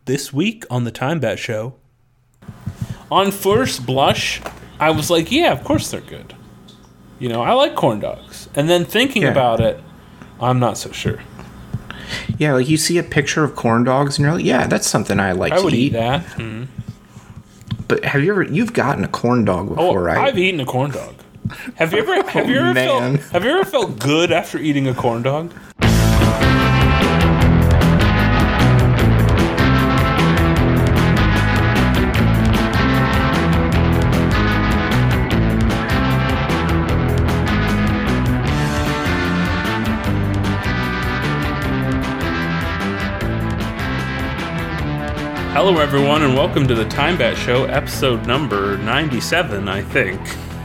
this week on the Time Bat Show. On first blush, I was like, yeah, of course they're good. You know, I like corn dogs. And then thinking about it, I'm not so sure. Yeah, like you see a picture of corn dogs and you're like, yeah, that's something I like to eat. I would eat that. Mm-hmm. But you've gotten a corn dog before, right? I've eaten a corn dog. Have you ever felt good after eating a corn dog? Hello, everyone, and welcome to the Time Bat Show, episode number 97, I think.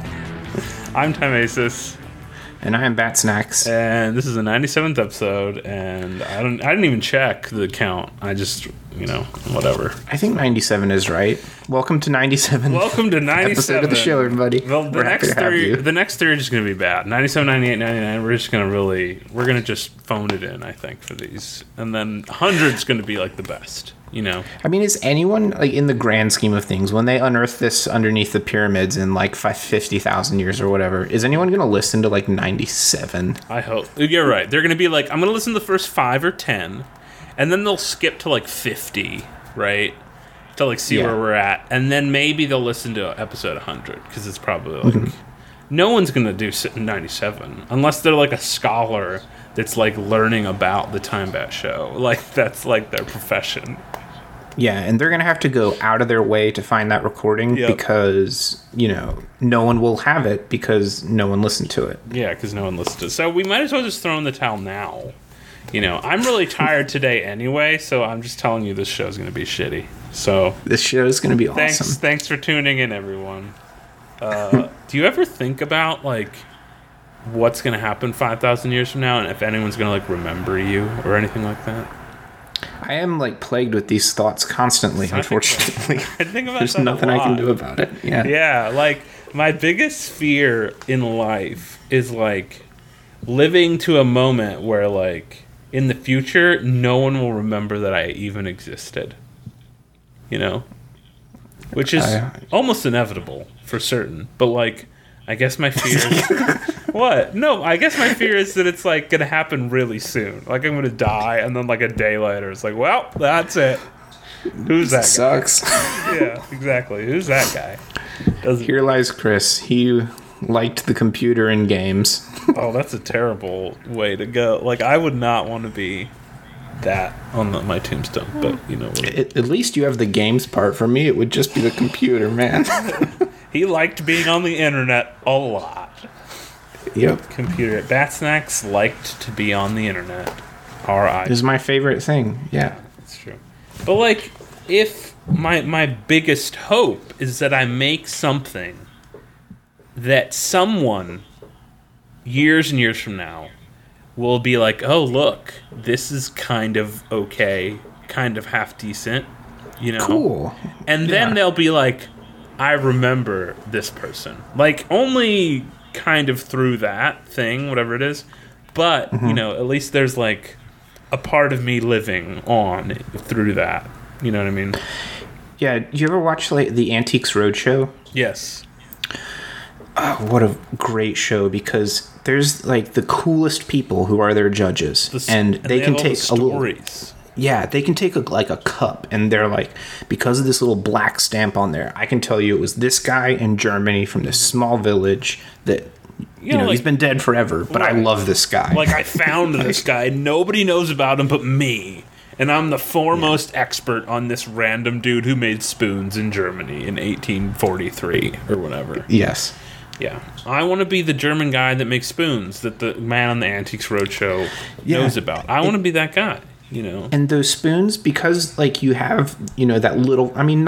I'm Time Aces. And I'm Bat Snacks. And this is the 97th episode, and I didn't even check the count. I just, whatever. I think 97 is right. Welcome to 97. Welcome to 97. Episode of the show, everybody. Well, the next three are just going to be bad. 97, 98, 99, we're going to just phone it in, I think, for these. And then 100's going to be like the best. I mean, is anyone, like, in the grand scheme of things, when they unearth this underneath the pyramids in, like, 50,000 years or whatever, is anyone going to listen to, like, 97? I hope. You're right. They're going to be like, I'm going to listen to the first 5 or 10, and then they'll skip to, like, 50, right? To, like, see where we're at. And then maybe they'll listen to episode 100, because it's probably, like, no one's going to do 97, unless they're, like, a scholar that's, like, learning about the Time Bat Show. Like, that's, like, their profession. Yeah, and they're going to have to go out of their way to find that recording because, no one will have it because no one listened to it. Yeah, because no one listened to it. So we might as well just throw in the towel now. I'm really tired today anyway, so I'm just telling you this show's going to be shitty. So this show is going to be awesome. Thanks for tuning in, everyone. Do you ever think about, like, what's going to happen 5,000 years from now and if anyone's going to, like, remember you or anything like that? I am, like, plagued with these thoughts constantly, unfortunately. I think about There's nothing I can do about it. Yeah, like, my biggest fear in life is, like, living to a moment where, like, in the future, no one will remember that I even existed. Which is almost inevitable, for certain. But, like, I guess my fear is... What? No, I guess my fear is that it's, like, going to happen really soon. Like, I'm going to die, and then, like, a day later, it's like, well, that's it. Who's that guy? Sucks. Yeah, exactly. Who's that guy? Here lies Chris. He liked the computer and games. Oh, that's a terrible way to go. Like, I would not want to be that on my tombstone, but, At least you have the games part. For me, it would just be the computer, man. He liked being on the internet a lot. Yep. Computer. Bat Snacks liked to be on the internet. R.I. This is my favorite thing. Yeah. That's true. But, like, if my biggest hope is that I make something that someone years and years from now will be like, oh, look, this is kind of okay, kind of half decent, Cool. And then they'll be like, I remember this person. Like, only kind of through that thing, whatever it is. But, at least there's, like, a part of me living on through that. You know what I mean? Yeah. Do you ever watch, like, the Antiques Roadshow? Yes. Oh, what a great show, because there's, like, the coolest people who are their judges. And they can take a little... Yeah, they can take a cup, and they're like, because of this little black stamp on there, I can tell you it was this guy in Germany from this small village that, like, he's been dead forever, but right. I love this guy. Like, I found this guy. Nobody knows about him but me. And I'm the foremost expert on this random dude who made spoons in Germany in 1843 or whatever. Yes. Yeah. I want to be the German guy that makes spoons that the man on the Antiques Roadshow knows about. I want to be that guy. And those spoons, because, like, you have, that little, I mean,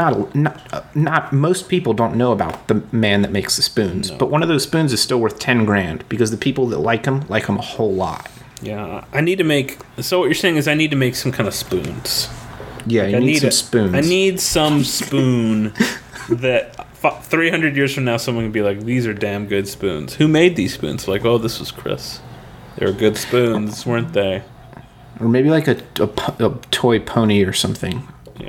not most people don't know about the man that makes the spoons, but one of those spoons is still worth 10 grand because the people that like them a whole lot. Yeah, I need to make, so what you're saying is I need to make some kind of spoons. Yeah, like, you need some spoons. I need some spoon that 300 years from now someone can be like, these are damn good spoons. Who made these spoons? Like, oh, this was Chris. They were good spoons, weren't they? Or maybe like a toy pony or something. Yeah, I don't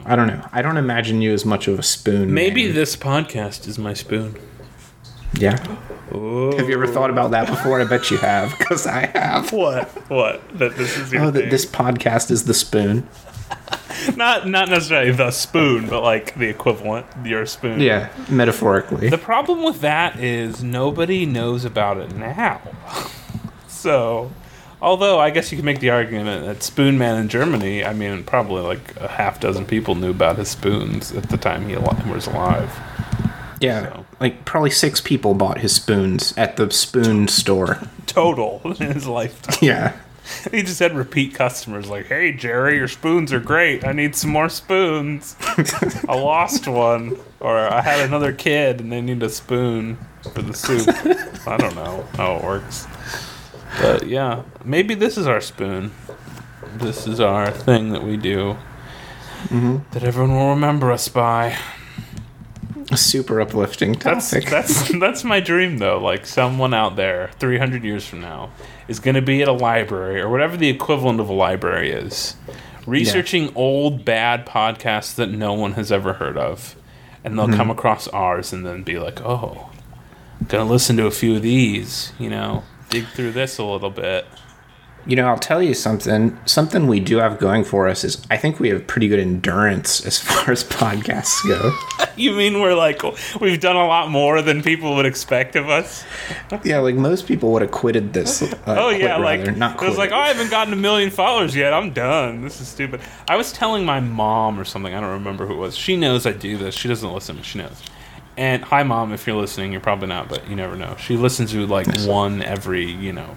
I don't know. I don't imagine you as much of a spoon. Maybe man. this podcast is my spoon. Yeah. Ooh. Have you ever thought about that before? I bet you have, because I have. What? That this is your thing? That this podcast is the spoon. Not necessarily the spoon, but like the equivalent, your spoon. Yeah, metaphorically. The problem with that is nobody knows about it now. So, although I guess you could make the argument that Spoon Man in Germany, I mean, probably like a half dozen people knew about his spoons at the time he was alive. Yeah, so. Like probably 6 people bought his spoons at the spoon store. Total in his lifetime. Yeah. He just had repeat customers like, hey, Jerry, your spoons are great. I need some more spoons. I lost one. Or I had another kid and they need a spoon for the soup. I don't know how it works. But yeah, maybe this is our spoon. This is our thing that we do. Mm-hmm. That everyone will remember us by. A super uplifting topic. That's my dream, though. Like, someone out there, 300 years from now, is going to be at a library, or whatever the equivalent of a library is, researching old, bad podcasts that no one has ever heard of. And they'll come across ours and then be like, oh, I'm going to listen to a few of these, dig through this a little bit. I'll tell you something. Something we do have going for us is I think we have pretty good endurance as far as podcasts go. You mean we've done a lot more than people would expect of us? Yeah, like most people would have quitted this. Not quit. It was like, I haven't gotten 1 million followers yet. I'm done. This is stupid. I was telling my mom or something. I don't remember who it was. She knows I do this. She doesn't listen, but she knows. And hi, Mom, if you're listening, you're probably not, but you never know. She listens to one every,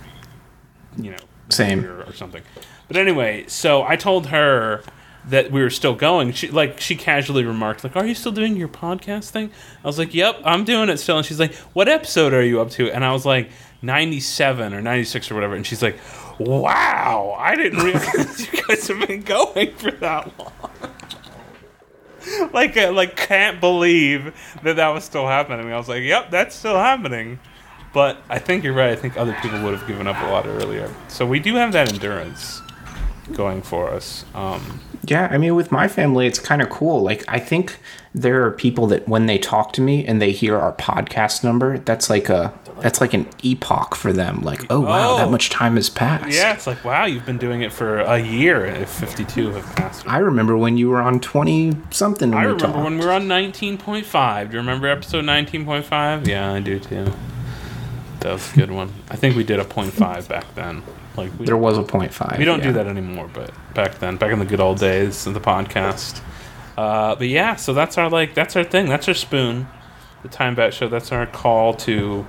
same or something. But anyway, so I told her that we were still going. She casually remarked, like, are you still doing your podcast thing? I was like, yep, I'm doing it still. And she's like, what episode are you up to? And I was like, 97 or 96 or whatever. And she's like, wow, I didn't realize you guys have been going for that long. Can't believe that was still happening. I was like, yep, that's still happening. But I think you're right. I think other people would have given up a lot earlier. So we do have that endurance going for us. Yeah, I mean, with my family, it's kind of cool. Like, I think there are people that when they talk to me and they hear our podcast number, that's like an epoch for them. Like, oh, wow, that much time has passed. Yeah, it's like, wow, you've been doing it for a year if 52 have passed. I remember when you were on 20-something. I remember when we were on 19.5. Do you remember episode 19.5? Yeah, I do, too. That was a good one. I think we did a 0.5 back then. There was a 0.5. We don't do that anymore, but back then, back in the good old days of the podcast. But yeah, so that's our thing. That's our spoon. The Time Bat Show. That's our call to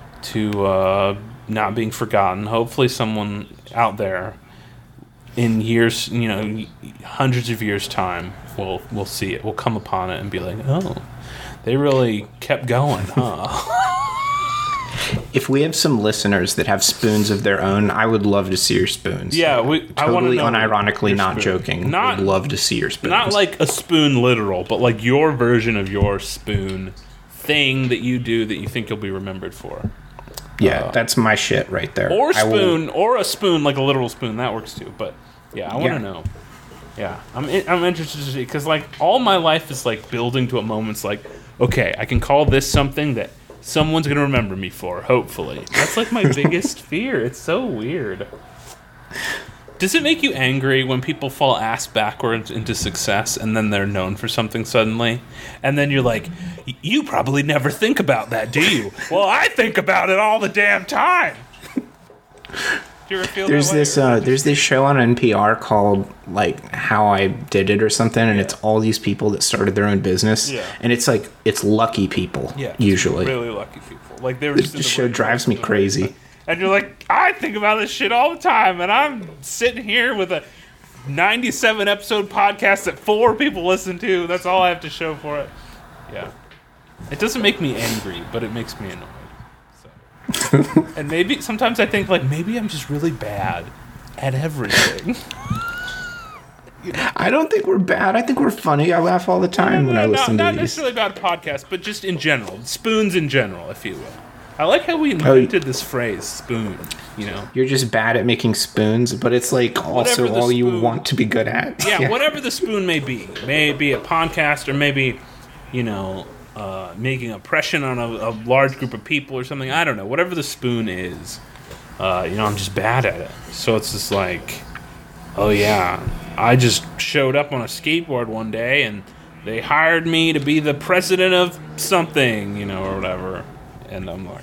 not being forgotten. Hopefully, someone out there in years, hundreds of years' time, will see it. Will come upon it and be like, oh, they really kept going, huh? If we have some listeners that have spoons of their own, I would love to see your spoons. Yeah, I want to know unironically, not spoon. Joking. I'd love to see your spoons. Not like a spoon literal, but like your version of your spoon thing that you do that you think you'll be remembered for. Yeah, that's my shit right there. Or a spoon, like a literal spoon, that works too. But yeah, I want to know. Yeah, I'm interested to see, because like all my life is like building to a moment's like, okay, I can call this something that someone's going to remember me for, hopefully. That's like my biggest fear. It's so weird. Does it make you angry when people fall ass backwards into success and then they're known for something suddenly? And then you're like, you probably never think about that, do you? Well, I think about it all the damn time. Do you ever feel there's that way? There's this show on NPR called like How I Did It or something, and it's all these people that started their own business, and it's like it's lucky people, usually really lucky people. Like they were just the show drives me crazy. And you're like, I think about this shit all the time, and I'm sitting here with a 97 episode podcast that 4 people listen to. That's all I have to show for it. Yeah, it doesn't make me angry, but it makes me annoyed. And maybe sometimes I think like maybe I'm just really bad at everything. I don't think we're bad. I think we're funny. I laugh all the time when I listen to these. Not necessarily about podcasts, but just in general, spoons in general, if you will. I like how we invented this phrase, spoon, you know? You're just bad at making spoons, but it's like also all you want to be good at. Yeah, whatever the spoon may be. May it be a podcast or maybe, you know, making impression on a large group of people or something. I don't know. Whatever the spoon is, you know, I'm just bad at it. So it's just like, oh yeah, I just showed up on a skateboard one day and they hired me to be the president of something, you know, or whatever. And I'm like,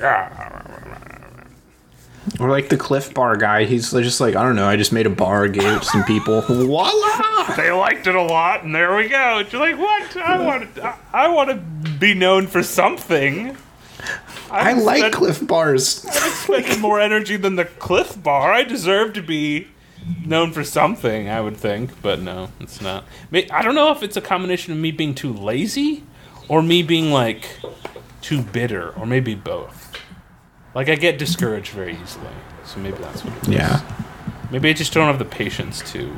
Or like the Cliff Bar guy. He's just like, I don't know, I just made a bar, gave it to some people. Voila! They liked it a lot, and there we go. You're like, what? I want to be known for something. I like Cliff Bars. I spent more energy than the Cliff Bar. I deserve to be known for something, I would think. But no, it's not. I don't know if it's a combination of me being too lazy or me being, like, too bitter, or maybe both. Like, I get discouraged very easily, so maybe that's what it is. Yeah. Maybe I just don't have the patience to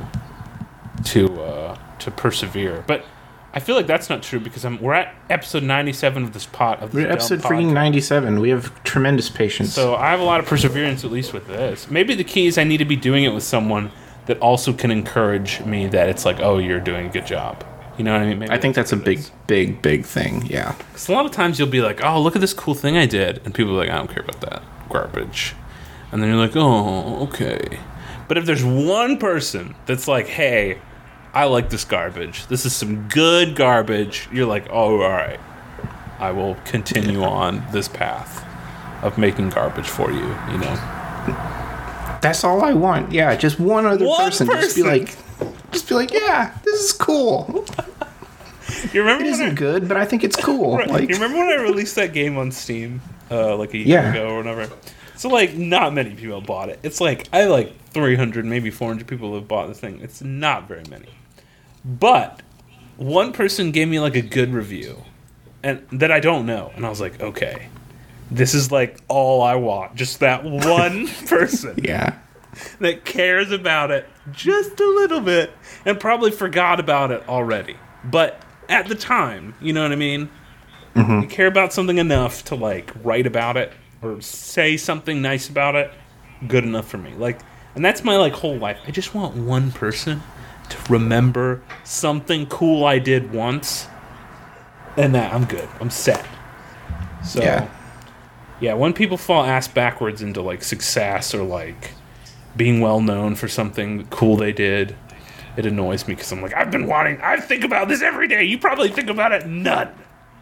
persevere. But I feel like that's not true because we're at episode 97 of this We're at episode freaking 97. We have tremendous patience. So I have a lot of perseverance, at least with this. Maybe the key is I need to be doing it with someone that also can encourage me that it's like, oh, you're doing a good job. You know what I mean? Maybe I think that's a big thing, yeah. Because a lot of times you'll be like, oh, look at this cool thing I did. And people are like, I don't care about that. Garbage. And then you're like, oh, okay. But if there's one person that's like, hey, I like this garbage. This is some good garbage. You're like, oh, all right. I will continue on this path of making garbage for you, you know? That's all I want. Yeah, just one other person. Just be like, yeah, this is cool. You remember it isn't good, but I think it's cool. Right. Like, you remember when I released that game on Steam like a year ago or whatever? So, like, not many people bought it. It's like, I have like 300, maybe 400 people have bought this thing. It's not very many. But one person gave me, like, a good review and that I don't know. And I was like, okay, this is, like, all I want. Just that one person. Yeah. That cares about it just a little bit and probably forgot about it already. But at the time, you know what I mean? Mm-hmm. You care about something enough to, like, write about it or say something nice about it, good enough for me. Like, and that's my, like, whole life. I just want one person to remember something cool I did once, and that I'm good. I'm set. So, yeah, when people fall ass backwards into, like, success or, like, being well known for something cool they did, it annoys me because I'm like, I think about this every day. You probably think about it none.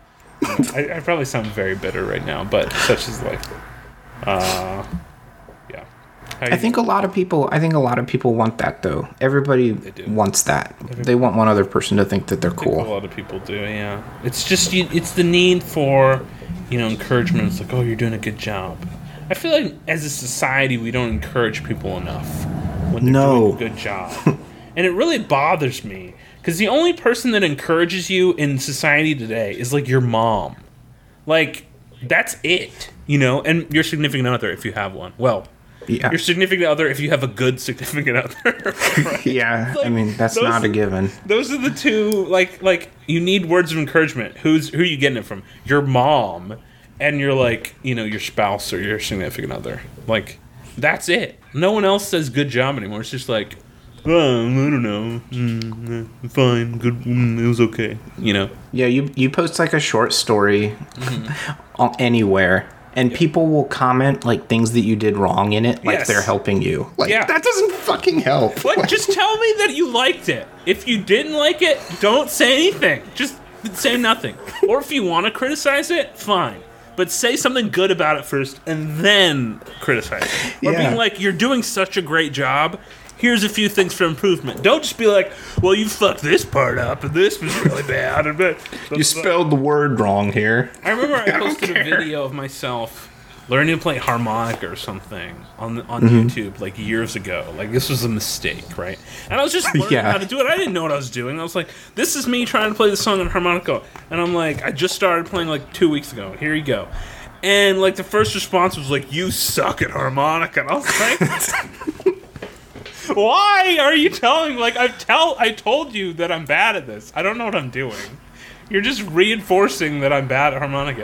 I probably sound very bitter right now, but such is life. Yeah. I think a lot of people want that though. Everybody wants that. They want one other person to think that they're cool. A lot of people do, yeah. It's just it's the need for, you know, encouragement. It's like, oh, you're doing a good job. I feel like as a society we don't encourage people enough when they're doing a good job. And it really bothers me because the only person that encourages you in society today is like your mom. Like, that's it, you know? And your significant other if you have one. Well, yeah. Your significant other if you have a good significant other. Right? Yeah, like, I mean, that's not a given. Those are the two, like you need words of encouragement. Who are you getting it from? Your mom and your, like, you know, your spouse or your significant other. Like, that's it. No one else says good job anymore. It's just like, oh, I don't know. Fine, good. It was okay. You know. Yeah, you post like a short story anywhere, and people will comment like things that you did wrong in it, like they're helping you. Like, that doesn't fucking help. Like, just tell me that you liked it. If you didn't like it, don't say anything. Just say nothing. Or if you want to criticize it, fine. But say something good about it first, and then criticize it. Or being like, you're doing such a great job. Here's a few things for improvement. Don't just be like, well, you fucked this part up, and this was really bad. You spelled the word wrong here. I remember I posted a video of myself learning to play harmonica or something on YouTube, like, years ago. Like, this was a mistake, right? And I was just learning how to do it. I didn't know what I was doing. I was like, this is me trying to play the song on harmonica. And I'm like, I just started playing, like, 2 weeks ago. Here you go. And, like, the first response was like, you suck at harmonica. And I was like... Why are you telling? Like, I told you that I'm bad at this. I don't know what I'm doing. You're just reinforcing that I'm bad at harmonica.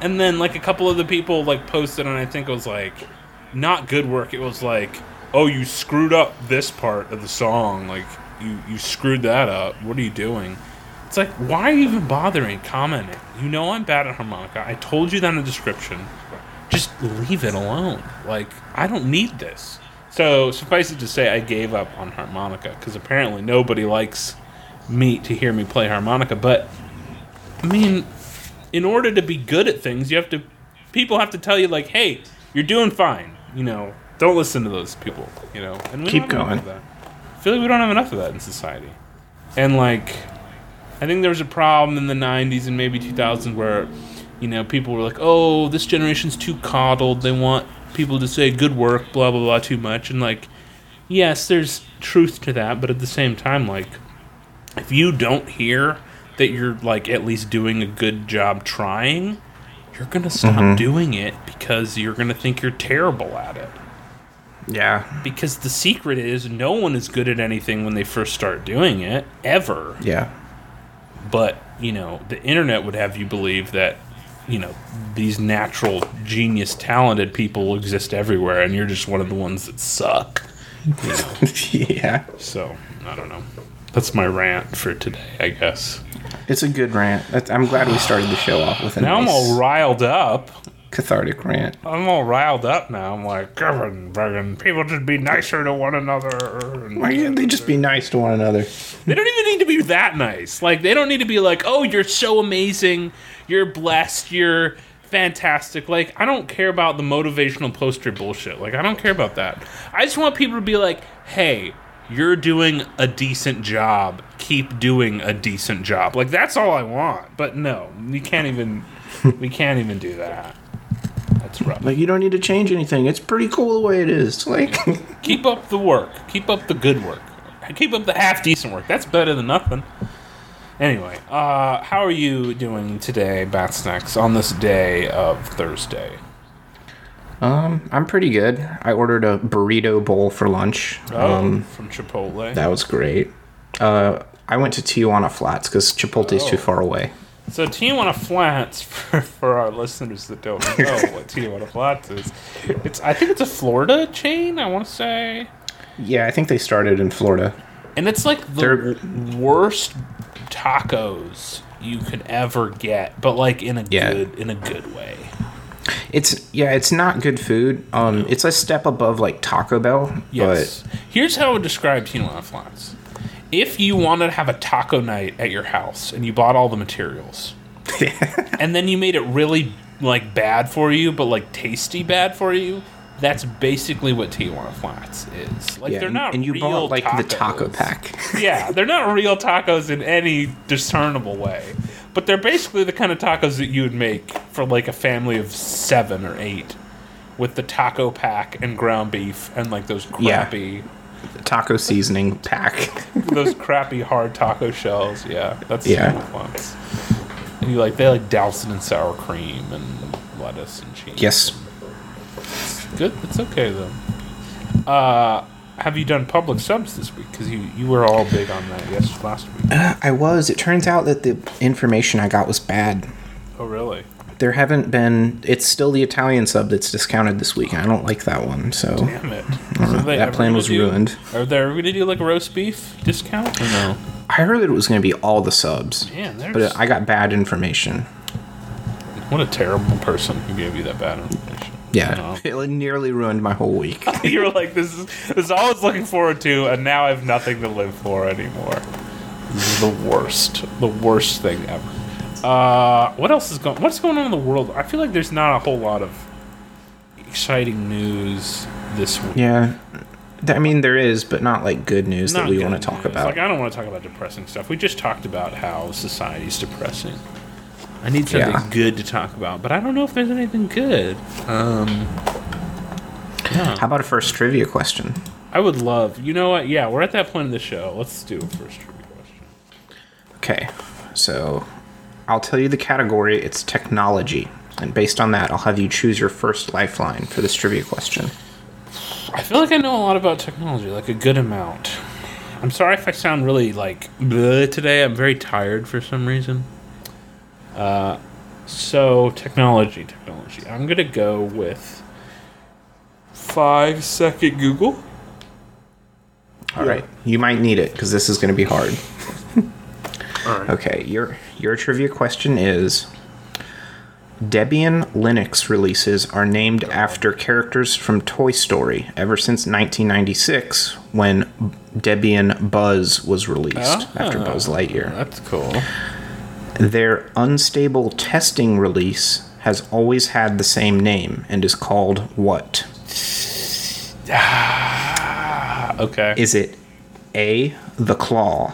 And then, like, a couple of the people, like, posted, and I think it was, like, not good work. It was, like, oh, you screwed up this part of the song. Like, you screwed that up. What are you doing? It's like, why are you even bothering commenting? You know I'm bad at harmonica. I told you that in the description. Just leave it alone. Like, I don't need this. So, suffice it to say, I gave up on harmonica, because apparently nobody likes to hear me play harmonica. But, I mean, in order to be good at things, people have to tell you, like, hey, you're doing fine. You know, don't listen to those people, you know. And we keep going. I feel like we don't have enough of that in society. And, like, I think there was a problem in the 90s and maybe 2000s where, you know, people were like, oh, this generation's too coddled. They want people to say good work, blah, blah, blah, too much. And, like, yes, there's truth to that. But at the same time, like, if you don't hear that you're, like, at least doing a good job trying, you're going to stop doing it because you're going to think you're terrible at it. Yeah. Because the secret is no one is good at anything when they first start doing it, ever. Yeah. But, you know, the internet would have you believe that, you know, these natural, genius, talented people exist everywhere, and you're just one of the ones that suck. You know? Yeah. So, I don't know. That's my rant for today, I guess. It's a good rant. I'm glad we started the show off with a now nice I'm all riled up. Cathartic rant. I'm all riled up now. I'm like, Kevin, people just be nicer to one another. Why can't they just be nice to one another? They don't even need to be that nice. Like, they don't need to be like, oh, you're so amazing, you're blessed, you're fantastic. Like, I don't care about the motivational poster bullshit. Like, I don't care about that. I just want people to be like, hey, you're doing a decent job. Keep doing a decent job. Like, that's all I want. But no, we can't even do that. That's rough. Like, you don't need to change anything. It's pretty cool the way it is. Like, keep up the work. Keep up the good work. Keep up the half decent work. That's better than nothing. Anyway, how are you doing today, Bat Snacks, on this day of Thursday? I'm pretty good. I ordered a burrito bowl for lunch. From Chipotle. That was great. I went to Tijuana Flats because Chipotle's too far away. So Tijuana Flats, for our listeners that don't know what Tijuana Flats is, I think it's a Florida chain, I want to say. Yeah, I think they started in Florida. And it's like the worst tacos you could ever get, but like in a good way. It's not good food. It's a step above like Taco Bell. Yes. But here's how I would describe Tijuana Flats. If you wanted to have a taco night at your house and you bought all the materials, and then you made it really like bad for you, but like tasty bad for you, that's basically what Tijuana Flats is. Like, they're not real tacos. And you bought like the taco pack. Yeah, they're not real tacos in any discernible way. But they're basically the kind of tacos that you would make for like a family of 7 or 8 with the taco pack and ground beef and like those crappy taco seasoning pack. Those crappy hard taco shells. Yeah, that's Tijuana Flats. And they douse it in sour cream and lettuce and cheese. Yes. It's good. It's okay though. Have you done public subs this week? Because you were all big on that last week. I was. It turns out that the information I got was bad. Oh, really? There haven't been... It's still the Italian sub that's discounted this week. I don't like that one, so... Damn it. That plan was ruined. Are they ever going to do like a roast beef discount or no? I heard that it was going to be all the subs. Man, but I got bad information. What a terrible person who gave you that bad information. Yeah, it nearly ruined my whole week. You were like, this is all I was looking forward to, and now I have nothing to live for anymore. This is the worst thing ever. What's going on in the world? I feel like there's not a whole lot of exciting news this week. Yeah, I mean there is, but not like good news that we want to talk about. Like, I don't want to talk about depressing stuff. We just talked about how society's depressing. I need something good to talk about, but I don't know if there's anything good. How about a first trivia question? I would love. You know what? Yeah, we're at that point in the show. Let's do a first trivia question. Okay, so I'll tell you the category. It's technology, and based on that, I'll have you choose your first lifeline for this trivia question. I feel like I know a lot about technology, like a good amount. I'm sorry if I sound really like bleh today. I'm very tired for some reason. So, technology. I'm going to go with 5-second Google. All right. You might need it because this is going to be hard. All right. Okay. Your trivia question is... Debian Linux releases are named after characters from Toy Story ever since 1996 when Debian Buzz was released after Buzz Lightyear. That's cool. Their unstable testing release has always had the same name and is called what? Okay. Is it A, The Claw?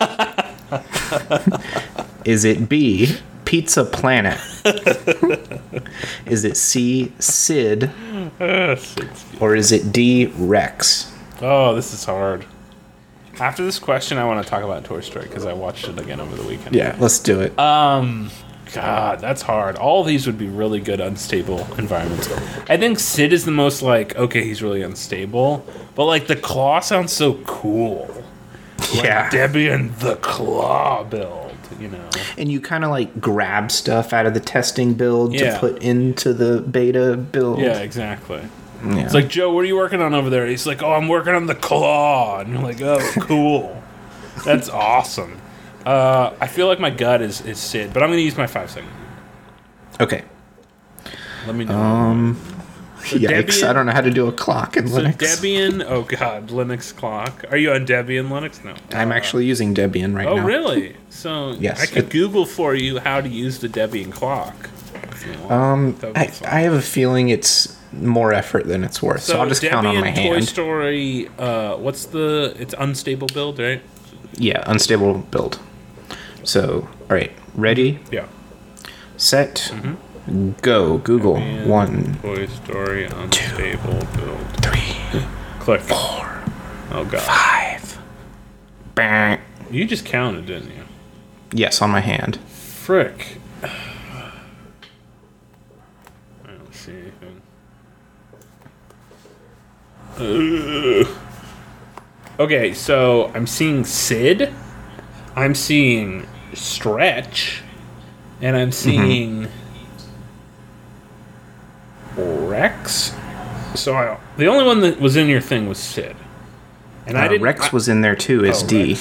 Is it B, Pizza Planet? Is it C, Sid? Or is it D, Rex? Oh, this is hard. After this question, I want to talk about Toy Story because I watched it again over the weekend. Yeah, let's do it. God, that's hard. All these would be really good unstable environments. I think Sid is the most like, okay, he's really unstable, but like the Claw sounds so cool. Like yeah. Debian the Claw build. You know, and you kind of like grab stuff out of the testing build to put into the beta build. Yeah, exactly. Yeah. It's like, Joe, what are you working on over there? He's like, oh, I'm working on the Claw. And you're like, oh, cool. That's awesome. I feel like my gut is Sid, but I'm going to use my 5 second. Okay. Let me know. So yikes, Debian, I don't know how to do a clock in Linux. Debian, oh god, Linux clock. Are you on Debian Linux? No. I'm actually using Debian right now. Oh, really? So yes, I could Google for you how to use the Debian clock. I have a feeling it's more effort than it's worth, so I'll just count on my hand. Toy Story, it's unstable build, right? Yeah, unstable build. So, all right, ready? Yeah. Set. Go. Google. Debian 1. Toy Story unstable 2, build. 3. Click. 4. Oh god. 5. Bang. You just counted, didn't you? Yes, on my hand. Frick. I don't see anything. Okay, so I'm seeing Sid. I'm seeing Stretch. And I'm seeing Rex. So the only one that was in your thing was Sid. And I didn't. Rex was in there too. It's D.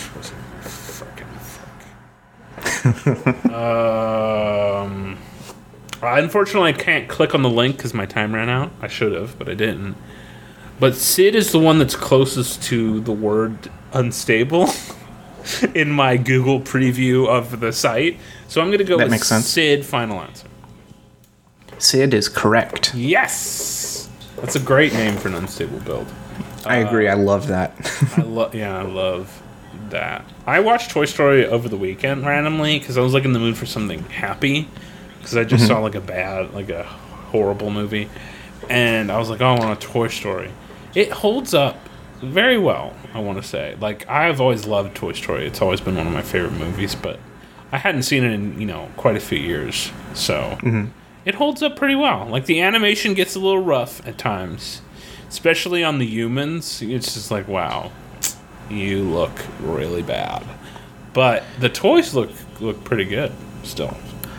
Unfortunately, I can't click on the link because my time ran out. I should have, but I didn't. But Sid is the one that's closest to the word unstable in my Google preview of the site. So I'm going to go with makes sense. Sid, final answer. Sid is correct. Yes! That's a great name for an unstable build. I agree. I love that. I love that. I watched Toy Story over the weekend randomly because I was like in the mood for something happy because I just saw like a horrible movie, and I was like, oh, I want a Toy Story. It holds up very well, I want to say. Like, I've always loved Toy Story. It's always been one of my favorite movies, but I hadn't seen it in, quite a few years. So it holds up pretty well. Like, the animation gets a little rough at times, especially on the humans. It's just like, wow, you look really bad. But the toys look pretty good still.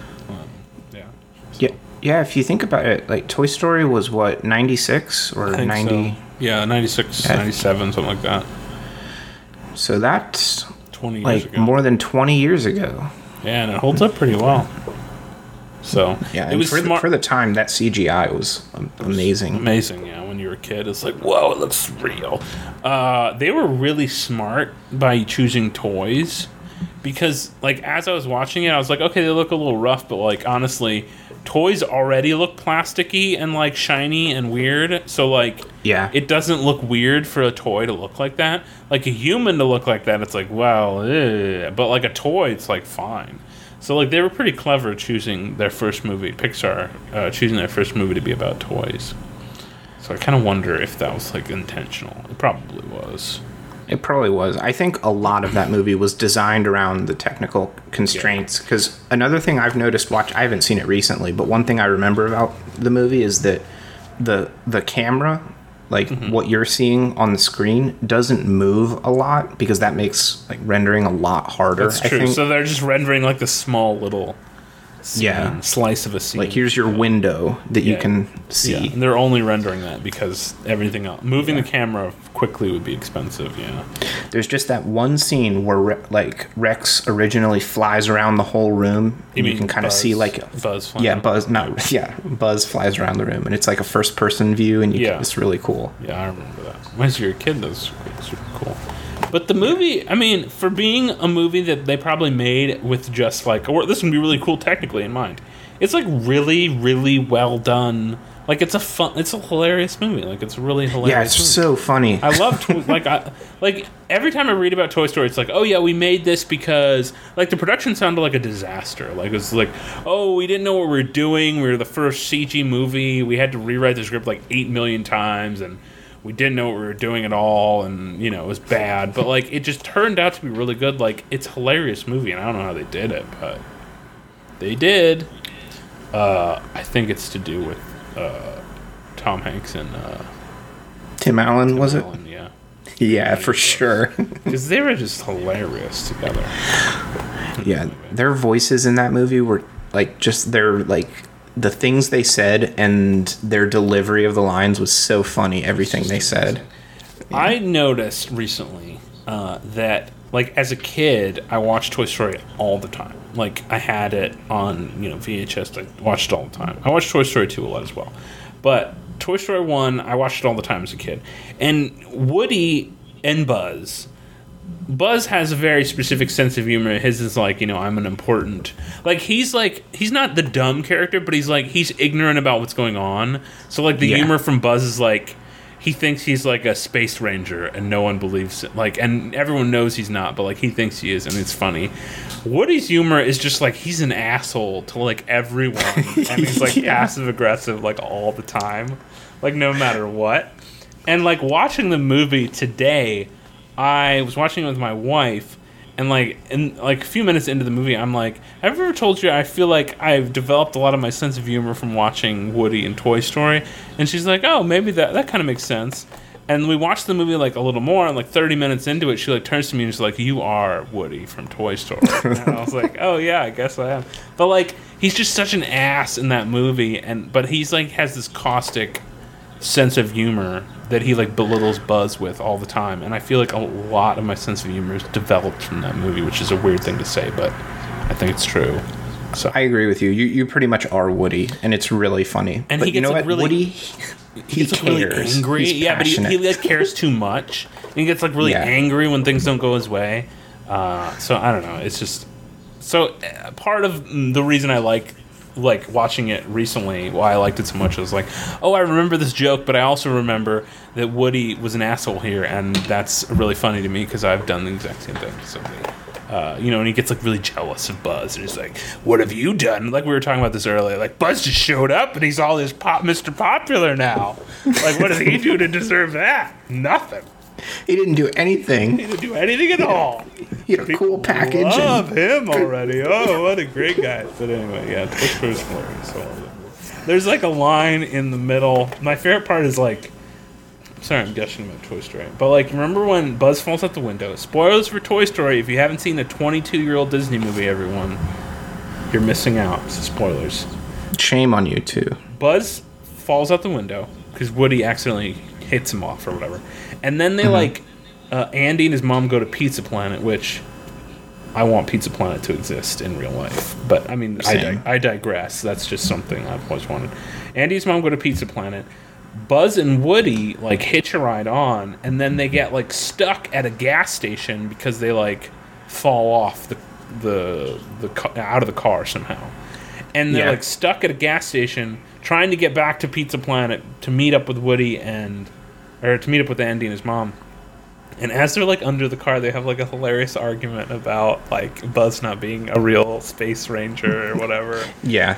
Yeah, if you think about it, like, Toy Story was, what, 96 or 90? So. Yeah, 96, 97, something like that. So that's 20 years like ago. More than 20 years ago. Yeah, and it holds up pretty well. So yeah, it was for the time. That CGI was amazing. Amazing, yeah. When you were a kid, it's like, whoa, it looks real. They were really smart by choosing toys because, like, as I was watching it, I was like, okay, they look a little rough, but like, honestly, toys already look plasticky and like shiny and weird, so like, yeah, it doesn't look weird for a toy to look like that. Like a human to look like that, it's like, wow, but like a toy, it's like fine. So like, they were pretty clever choosing their first movie, Pixar, choosing their first movie to be about toys. So I kind of wonder if that was like intentional. It probably was. It probably was. I think a lot of that movie was designed around the technical constraints. Because another thing I've noticed, I haven't seen it recently, but one thing I remember about the movie is that the camera, like what you're seeing on the screen, doesn't move a lot because that makes like rendering a lot harder. That's true. I think. So they're just rendering like the small little slice of a scene. Like, here's your window that you can see. Yeah. And they're only rendering that because everything else, moving the camera quickly would be expensive. Yeah. There's just that one scene where Rex originally flies around the whole room, and you can kind of see like Buzz. Buzz flies around the room, and it's like a first-person view, and it's really cool. Yeah, I remember that. When I was a kid, that was super cool. But the movie, I mean, for being a movie that they probably made with just like, or this would be really cool technically in mind, it's like really, really well done. Like, it's a hilarious movie. Like, it's really hilarious. Yeah, it's so funny. I love like every time I read about Toy Story, it's like, oh yeah, we made this because like the production sounded like a disaster. Like, it was like, oh, we didn't know what we were doing. We were the first CG movie. We had to rewrite the script like 8 million times, and we didn't know what we were doing at all, and, you know, it was bad. But, like, it just turned out to be really good. Like, it's a hilarious movie, and I don't know how they did it, but they did. I think it's to do with Tom Hanks and Tim Allen, was it? Yeah. Yeah, for sure. Because they were just hilarious together. Yeah, their voices in that movie were, like, just their, like, the things they said and their delivery of the lines was so funny. Everything they said. Yeah. I noticed recently that, like, as a kid, I watched Toy Story all the time. Like, I had it on, VHS. I watched it all the time. I watched Toy Story 2 a lot as well. But Toy Story 1, I watched it all the time as a kid. And Woody and Buzz has a very specific sense of humor. His is like, I'm an important... Like, he's not the dumb character, but he's ignorant about what's going on. So, like, the humor from Buzz is like, he thinks he's like a space ranger, and no one believes it. Like, and everyone knows he's not, but, like, he thinks he is, and it's funny. Woody's humor is just, like, he's an asshole to, like, everyone. And he's, like, passive-aggressive, like, all the time. Like, no matter what. And, like, watching the movie today... I was watching it with my wife, and a few minutes into the movie, I'm like, have I ever told you I feel like I've developed a lot of my sense of humor from watching Woody and Toy Story? And she's like, oh, maybe that kind of makes sense. And we watched the movie like a little more, and like 30 minutes into it, she like turns to me and she's like, you are Woody from Toy Story. And I was like, oh yeah, I guess I am. But like, he's just such an ass in that movie, but he's like has this caustic sense of humor that he like belittles Buzz with all the time, and I feel like a lot of my sense of humor is developed from that movie, which is a weird thing to say, but I think it's true. So I agree with you. You pretty much are Woody, and it's really funny. And but he gets like really Woody, he gets cares. Really angry. He's passionate. But he like cares too much. And he gets like really angry when things don't go his way. So I don't know. It's just part of the reason I like watching it recently, why I liked it so much, was like, oh, I remember this joke, but I also remember that Woody was an asshole here, and that's really funny to me because I've done the exact same thing. So, and he gets like really jealous of Buzz, and he's like, "What have you done?" Like we were talking about this earlier. Like Buzz just showed up, and he's all this Mr. Popular now. Like, what does he do to deserve that? Nothing. He didn't do anything. He didn't do anything at all. He had a cool package. Love him already. Oh, what a great guy. But anyway, yeah, Toy Story's hilarious. So there's like a line in the middle. My favorite part is like, sorry, I'm gushing about Toy Story, but like, remember when Buzz falls out the window? Spoilers for Toy Story. If you haven't seen a 22-year-old Disney movie, everyone, you're missing out. So spoilers. Shame on you too. Buzz falls out the window because Woody accidentally hits him off or whatever. And then they Andy and his mom go to Pizza Planet, which I want Pizza Planet to exist in real life. But, I mean, I digress. That's just something I've always wanted. Andy's mom go to Pizza Planet. Buzz and Woody, like, hitch a ride on, and then they get, like, stuck at a gas station because they, like, fall off the out of the car somehow. And they're, like, stuck at a gas station trying to get back to Pizza Planet to meet up with Woody or to meet up with Andy and his mom. And as they're, like, under the car, they have, like, a hilarious argument about, like, Buzz not being a real space ranger or whatever. Yeah.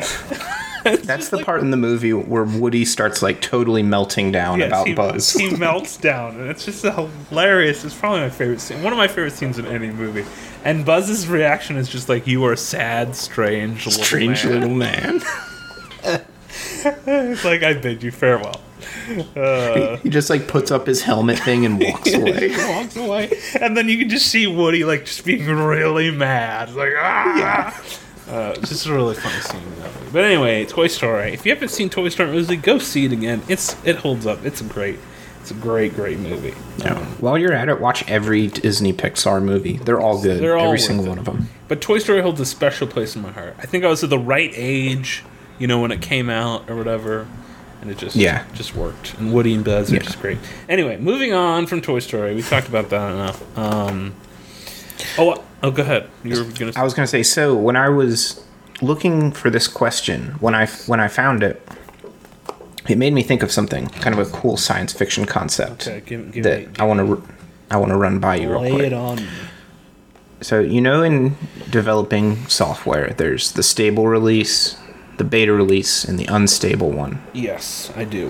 That's the part in the movie where Woody starts, like, totally melting down about Buzz. He melts down, and it's just hilarious. It's probably my favorite scene. One of my favorite scenes in any movie. And Buzz's reaction is just like, you are a sad, strange little man. It's like, I bid you farewell. He just like puts up his helmet thing and walks away. He walks away, and then you can just see Woody like just being really mad, like It's just a really funny scene in that movie. But anyway, Toy Story. If you haven't seen Toy Story movie, go see it again. It holds up. It's a great movie. Yeah. While you're at it, watch every Disney Pixar movie. They're all good. They're all every single one of them. But Toy Story holds a special place in my heart. I think I was at the right age, when it came out or whatever, and it just worked. And Woody and Buzz are just great. Anyway, moving on from Toy Story. We talked about that enough. Go ahead. I was gonna say. So when I was looking for this question, when I found it. It made me think of something, kind of a cool science fiction concept I want to run by you real quick. Lay it on me. So, in developing software, there's the stable release, the beta release, and the unstable one. Yes, I do.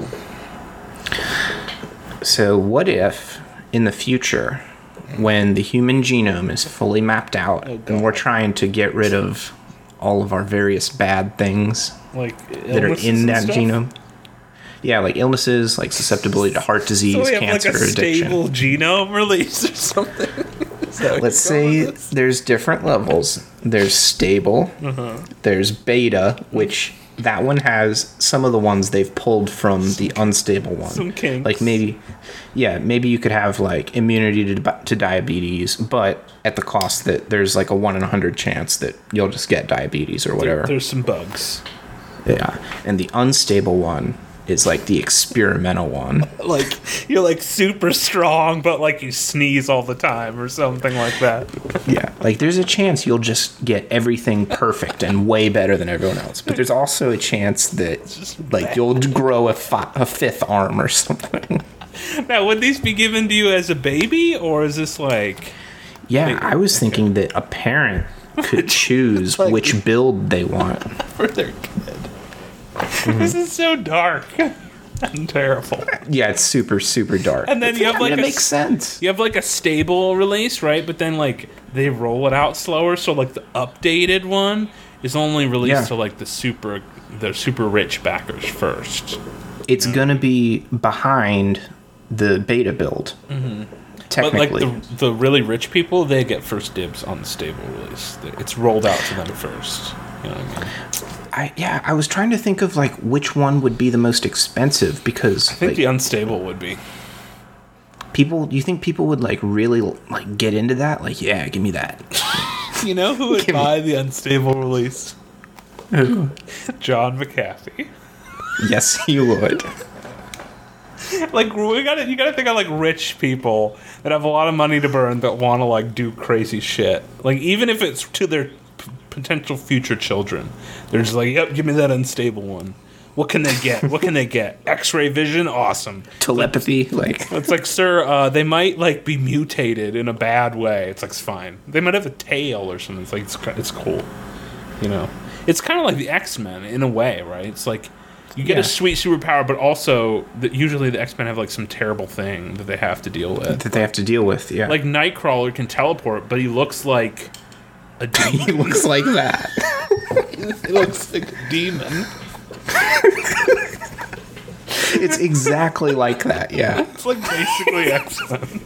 So, what if, in the future, when the human genome is fully mapped out, and we're trying to get rid of all of our various bad things that are in that genome? Yeah, like illnesses, like susceptibility to heart disease, cancer, addiction. So we have like a stable genome release or something? Let's say there's different levels. There's stable. There's beta, which that one has some of the ones they've pulled from the unstable one. Some kinks. Like maybe you could have like immunity to diabetes, but at the cost that there's like a 1 in 100 chance that you'll just get diabetes or whatever. There's some bugs. Yeah, and the unstable one is like the experimental one. Like you're like super strong, but like you sneeze all the time or something like that. Yeah, like there's a chance you'll just get everything perfect and way better than everyone else. But there's also a chance that like you'll grow a fifth arm or something. Now, would these be given to you as a baby, or is this like? Yeah, I was thinking that a parent could choose like, which build they want for their kid. Mm-hmm. This is so dark and terrible. Yeah, it's super, super dark. And then you have like it makes sense. You have like a stable release, right? But then like they roll it out slower, so like the updated one is only released to like the super rich backers first. It's gonna be behind the beta build. Mm-hmm. Technically, but like the really rich people, they get first dibs on the stable release. It's rolled out to them first. You know what I mean? I was trying to think of like which one would be the most expensive because I think the unstable would be. Do you think people would like really like get into that? Like, yeah, give me that. You know who would buy the unstable release? Who? John McAfee. Yes, he would. Like you gotta think of like rich people that have a lot of money to burn that want to like do crazy shit. Like even if it's to their potential future children, they're just like, yep, give me that unstable one. What can they get? X-ray vision, awesome. Telepathy, it's like, sir, they might like be mutated in a bad way. It's like, it's fine. They might have a tail or something. It's like it's cool. It's kind of like the X-Men in a way, right? It's like you get a sweet superpower, but also usually the X-Men have like some terrible thing that they have to deal with. Yeah. Like Nightcrawler can teleport, but he looks like a demon. He looks like that. He looks like a demon. It's exactly like that, yeah. It's like basically X-Men.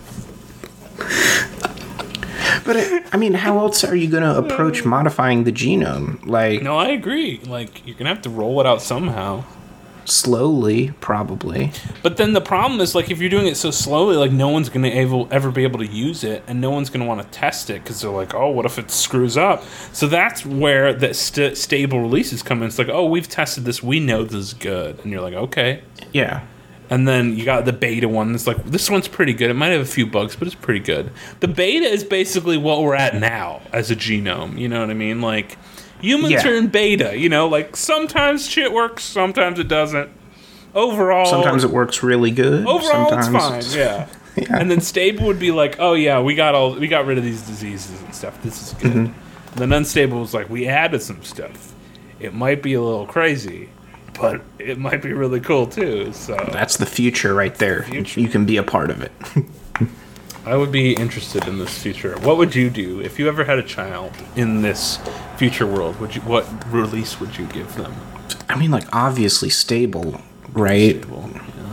But, I mean, how else are you going to approach modifying the genome? No, I agree. Like, you're going to have to roll it out somehow. Slowly, probably. But then the problem is, like, if you're doing it so slowly, like, no one's going to ever be able to use it, and no one's going to want to test it, because they're like, oh, what if it screws up? So that's where the stable releases come in. It's like, oh, we've tested this, we know this is good. And you're like, okay. Yeah. And then you got the beta one that's like, this one's pretty good. It might have a few bugs, but it's pretty good. The beta is basically what we're at now as a genome. You know what I mean? Like, humans are in beta, like sometimes shit works, sometimes it doesn't. Overall, sometimes it works really good. Overall, sometimes it's fine. Yeah. And then stable would be like, oh yeah, we got rid of these diseases and stuff. This is good. Mm-hmm. And then unstable was like, we added some stuff. It might be a little crazy, but it might be really cool too. So that's the future right there. You can be a part of it. I would be interested in this future. What would you do if you ever had a child in this future world? What release would you give them? I mean, like, obviously stable, right? Stable,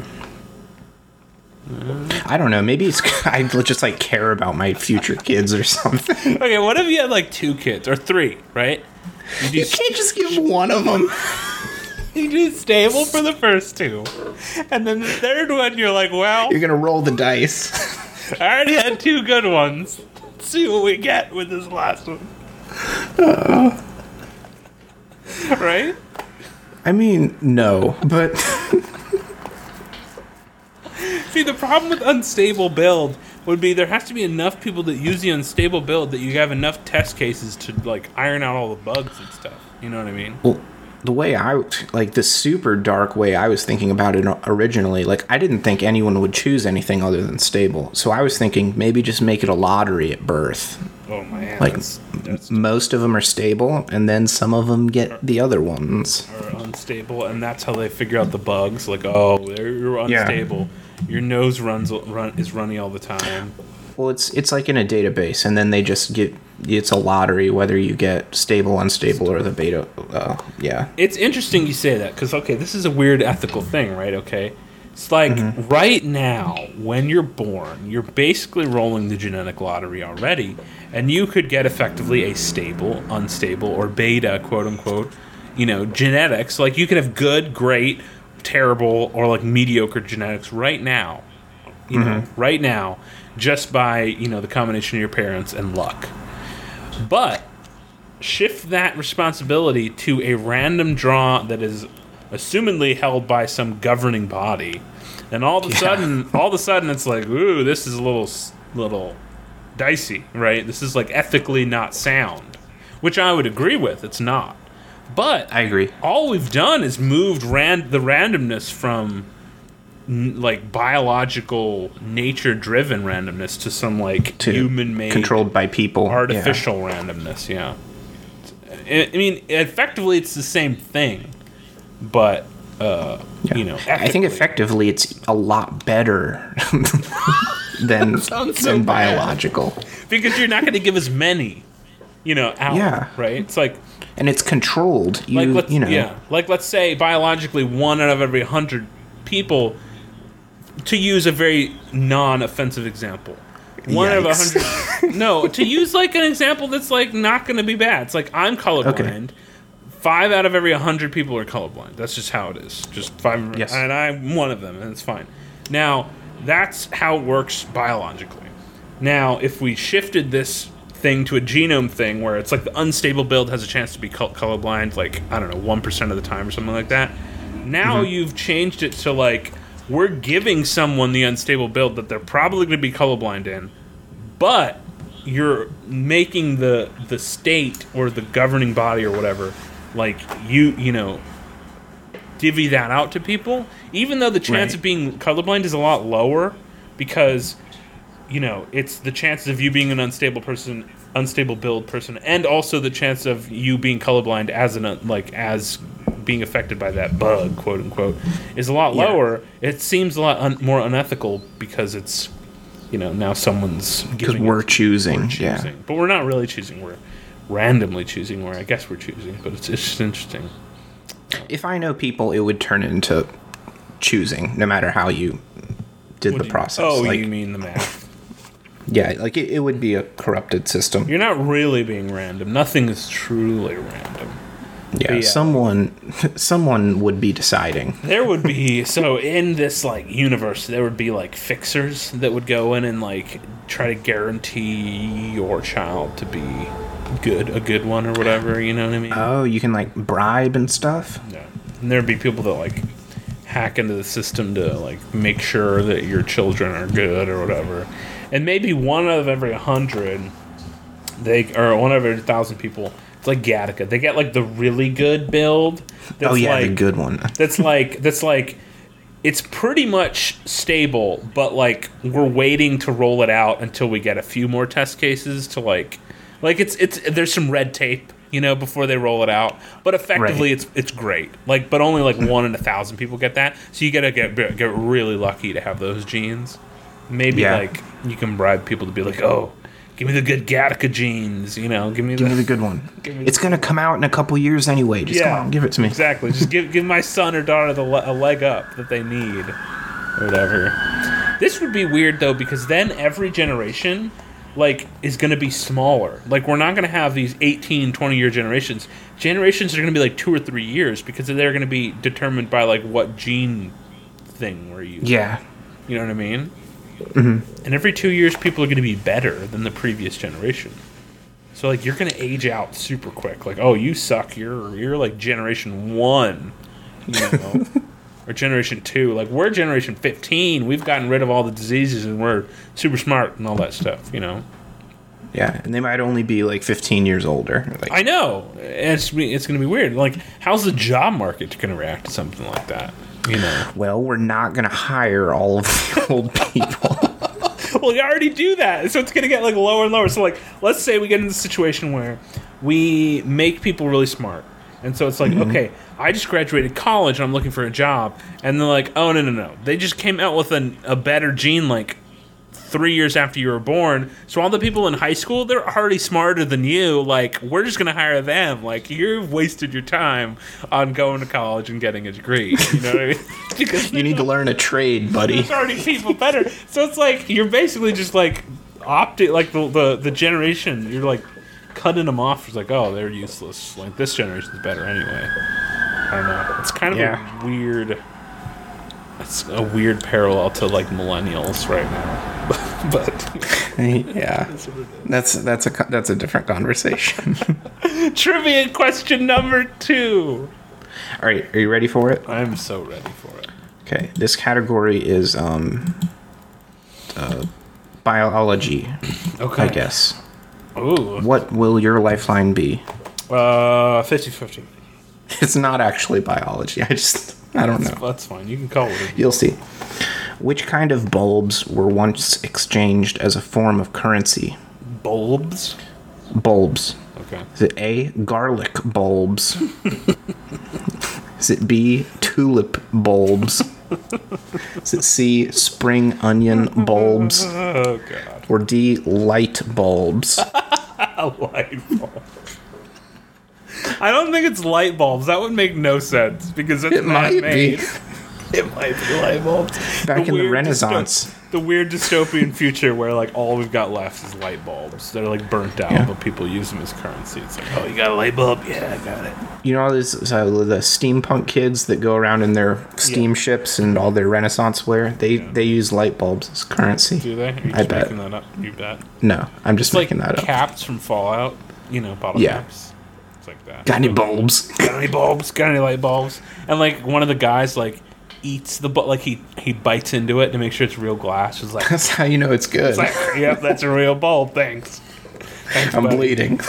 yeah. I don't know. Maybe I just like care about my future kids or something. Okay, what if you had like 2 kids or 3, right? You can't just give one of them. You do stable for the first two. And then the third one, you're like, well... You're going to roll the dice. I already had two good ones. Let's see what we get with this last one. Right? I mean, no, but... See, the problem with unstable build would be there has to be enough people that use the unstable build that you have enough test cases to, like, iron out all the bugs and stuff. You know what I mean? Well, the way the super dark way I was thinking about it originally, like, I didn't think anyone would choose anything other than stable. So I was thinking maybe just make it a lottery at birth. Oh, man. Like, most of them are stable, and then some of them get the other ones. Are unstable, and that's how they figure out the bugs. Like, oh, you're unstable. Yeah. Your nose is runny all the time. Well, it's like in a database, and then they just it's a lottery whether you get stable, unstable, or the beta. Yeah. It's interesting you say that, because, okay, this is a weird ethical thing, right? Okay. It's like, right now, when you're born, you're basically rolling the genetic lottery already, and you could get effectively a stable, unstable, or beta, quote-unquote, genetics. Like, you could have good, great, terrible, or, like, mediocre genetics right now. Right now, just by, the combination of your parents and luck. But shift that responsibility to a random draw that is assumedly held by some governing body, and all of a sudden it's like, ooh, this is a little dicey, right? This is like ethically not sound, which I would agree with. It's not, but I agree. All we've done is moved the randomness from like biological nature-driven randomness to some like human-made, controlled by people, artificial randomness. Yeah, I mean, effectively, it's the same thing. But, I think effectively it's a lot better than biological. Because you're not going to give as many, out. Yeah. Right? It's like... And it's controlled. Yeah. Like, let's say, biologically, 1 out of every 100 people, to use a very non-offensive example. 1 out of 100... No, to use, like, an example that's, like, not going to be bad. It's like, I'm colorblind. Okay. 5 out of every 100 people are colorblind. That's just how it is. Just 5, yes. And I'm one of them, and it's fine. Now, that's how it works biologically. Now, if we shifted this thing to a genome thing, where it's like the unstable build has a chance to be colorblind, like, I don't know, 1% of the time or something like that. Now you've changed it to, like, we're giving someone the unstable build that they're probably going to be colorblind in, but you're making the state or the governing body or whatever, like, divvy that out to people, even though the chance of being colorblind is a lot lower, because, it's the chances of you being an unstable build person, and also the chance of you being colorblind as being affected by that bug, quote unquote, is a lot lower. It seems a lot more unethical because it's, now someone's because we're choosing. Yeah, but we're not really choosing. We're randomly choosing, where I guess we're choosing, but it's just interesting. If I know people, it would turn into choosing, no matter how you did the process. Oh, like, you mean the math? Yeah, like it would be a corrupted system. You're not really being random. Nothing is truly random. Yeah, someone would be deciding. There would be, so in this, like, universe, there would be, like, fixers that would go in and, like, try to guarantee your child to be a good one or whatever, you know what I mean? Oh, you can, like, bribe and stuff? Yeah. And there'd be people that, like, hack into the system to, like, make sure that your children are good or whatever. And maybe 1 out of every 100, or 1 out of every 1,000 people, it's like Gattaca. They get, like, the really good build. That's the good one. that's like, it's pretty much stable, but, like, we're waiting to roll it out until we get a few more test cases to, like it's there's some red tape, before they roll it out. But effectively, it's great. Like, but only, like, 1 in 1,000 people get that. So you gotta get really lucky to have those genes. Maybe, like, you can bribe people to be like, oh, give me the good Gattaca genes, give me the good one. It's going to come out in a couple years anyway. Just come on, give it to me. Exactly. Just give my son or daughter a leg up that they need. Or whatever. This would be weird, though, because then every generation, like, is going to be smaller. Like, we're not going to have these 18, 20-year generations. Generations are going to be, like, 2 or 3 years because they're going to be determined by, like, what gene thing we're using. Yeah. You know what I mean? Mm-hmm. And every 2 years, people are going to be better than the previous generation. So, like, you're going to age out super quick. Like, oh, you suck. You're like, generation 1, you know? Or generation 2. Like, we're generation 15. We've gotten rid of all the diseases, and we're super smart and all that stuff, you know? Yeah, and they might only be, like, 15 years older. Like, I know. It's going to be weird. Like, how's the job market going to react to something like that, you know? Well, we're not going to hire all of the old people. Well, you already do that, so it's going to get, like, lower and lower. So, like, let's say we get in the situation where we make people really smart. And so it's like, okay, I just graduated college and I'm looking for a job. And they're like, oh, no. They just came out with a better gene, like, 3 years after you were born. So all the people in high school, they're already smarter than you. Like, we're just going to hire them. Like, you've wasted your time on going to college and getting a degree. You know what I mean? Because you need to learn a trade, buddy. There's already people better. So it's like, you're basically just, like, like, the generation, you're, like, cutting them off. It's like, oh, they're useless. Like, this generation's better anyway. I don't know. It's kind of a weird... It's a weird parallel to, like, millennials right now. But yeah, that's a different conversation. Trivia question number 2. All right, are you ready for it? I'm so ready for it. Okay, this category is biology. Okay, I guess. Ooh. What will your lifeline be? 50-50. It's not actually biology. I don't know. That's fine. You can call it. You'll see. Which kind of bulbs were once exchanged as a form of currency? Bulbs? Bulbs. Okay. Is it A, garlic bulbs? Is it B, tulip bulbs? Is it C, spring onion bulbs? Oh, God. Or D, light bulbs? Light bulbs. I don't think it's light bulbs. That would make no sense because it's man-made. It might be light bulbs. Back in the Renaissance. The weird dystopian future where, like, all we've got left is light bulbs. They're, like, burnt out, but people use them as currency. It's like, oh, you got a light bulb? Yeah, I got it. You know all the steampunk kids that go around in their steamships and all their Renaissance wear? They use light bulbs as currency. Do they? Are you just making that up? You bet. No, I'm just making that up. Caps from Fallout, bottle caps. Like that. Got any bulbs? Got any bulbs? Got any light bulbs? And, like, one of the guys, like, eats the like he bites into it to make sure it's real glass. It's like, that's how you know it's good. It's like, yep, that's a real bulb. Thanks I'm buddy. Bleeding.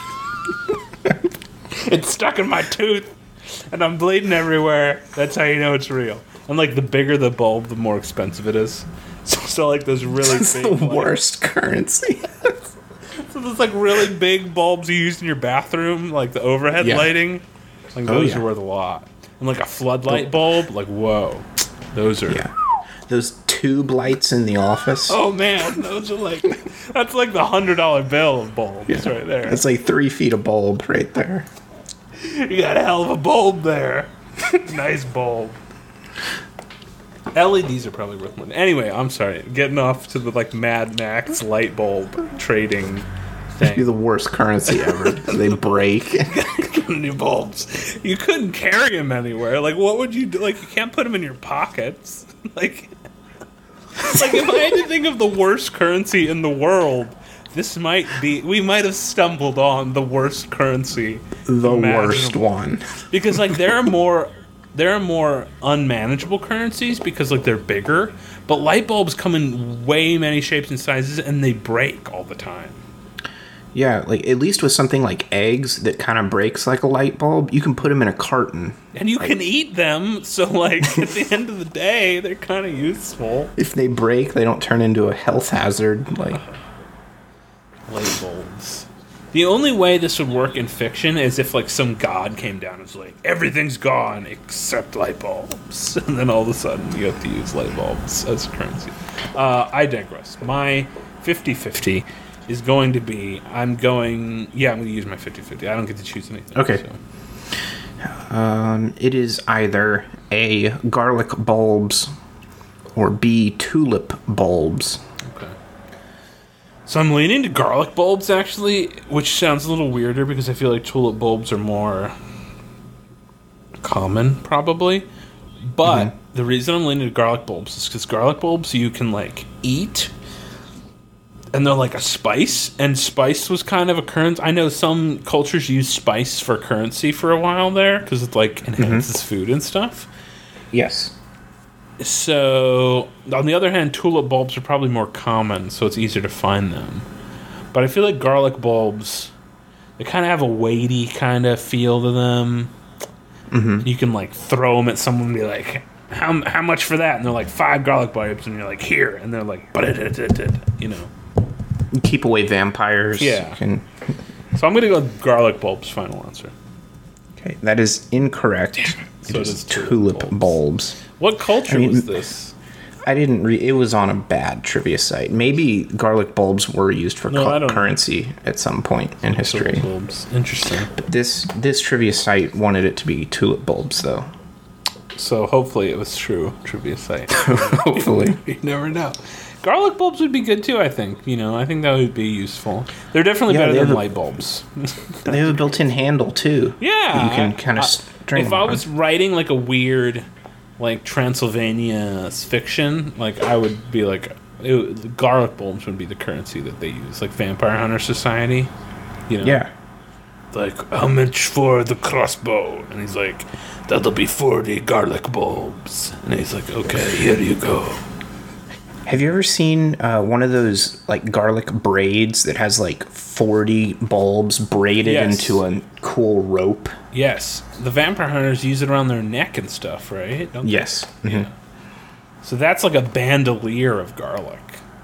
It's stuck in my tooth, and I'm bleeding everywhere. That's how you know it's real. And, like, the bigger the bulb, the more expensive it is. So like, those really that's big, the worst currency. So those, like, really big bulbs you use in your bathroom, like the overhead lighting, like, those are worth a lot. And, like, a floodlight bulb, like, whoa, those are... Yeah. Those tube lights in the office. Oh, man, those are, like... That's, like, the $100 bill of bulbs right there. That's, like, 3 feet of bulb right there. You got a hell of a bulb there. Nice bulb. LEDs are probably worth more. Anyway, I'm sorry. Getting off to the, like, Mad Max light bulb trading thing. Be the worst currency ever. They break. New bulbs. You couldn't carry them anywhere. Like, what would you do? Like, you can't put them in your pockets. Like if I had to think of the worst currency in the world, this might be. We might have stumbled on the worst currency. The worst one. Because, like, there are more unmanageable currencies because, like, they're bigger. But light bulbs come in way many shapes and sizes, and they break all the time. Yeah, like, at least with something like eggs that kind of breaks like a light bulb, you can put them in a carton. And you can eat them, so, like, at the end of the day, they're kind of useful. If they break, they don't turn into a health hazard, like... Light bulbs. The only way this would work in fiction is if, like, some god came down and was like, everything's gone except light bulbs. And then all of a sudden, you have to use light bulbs as currency. I digress. My 50-50... is going to be, I'm going to use my 50-50. I don't get to choose anything. Okay. So. It is either A, garlic bulbs, or B, tulip bulbs. Okay. So I'm leaning to garlic bulbs, actually, which sounds a little weirder because I feel like tulip bulbs are more common, probably. But the reason I'm leaning to garlic bulbs is because garlic bulbs you can, like, eat, and they're like a spice, and spice was kind of a currency. I know some cultures use spice for currency for a while there because it, like, enhances food and stuff. Yes. So, on the other hand, tulip bulbs are probably more common, so it's easier to find them. But I feel like garlic bulbs, they kind of have a weighty kind of feel to them. You can, like, throw them at someone and be like, how much for that? And they're like, 5 garlic bulbs, and you're like, here. And they're like, you know. You keep away vampires. Yeah. So I'm going to go with garlic bulbs, final answer. Okay, that is incorrect. So it is tulip bulbs. What culture was this? I didn't read. It was on a bad trivia site. Maybe garlic bulbs were used for currency at some point in history. Tulip bulbs. Interesting. But this trivia site wanted it to be tulip bulbs, though. So hopefully it was true, trivia site. Hopefully. You never know. Garlic bulbs would be good, too, I think. You know, I think that would be useful. They're definitely better than light bulbs. They have a built-in handle, too. Yeah. You can kind of string If I was writing, like, a weird, like, Transylvania fiction, like, I would be like, garlic bulbs would be the currency that they use. Like, Vampire Hunter Society. You know? Yeah. Like, how much for the crossbow? And he's like, that'll be 40 garlic bulbs. And he's like, okay, here you go. Have you ever seen one of those, like, garlic braids that has, like, 40 bulbs braided into a cool rope? Yes. The vampire hunters use it around their neck and stuff, right? Don't yes. They? Yeah. So that's like a bandolier of garlic.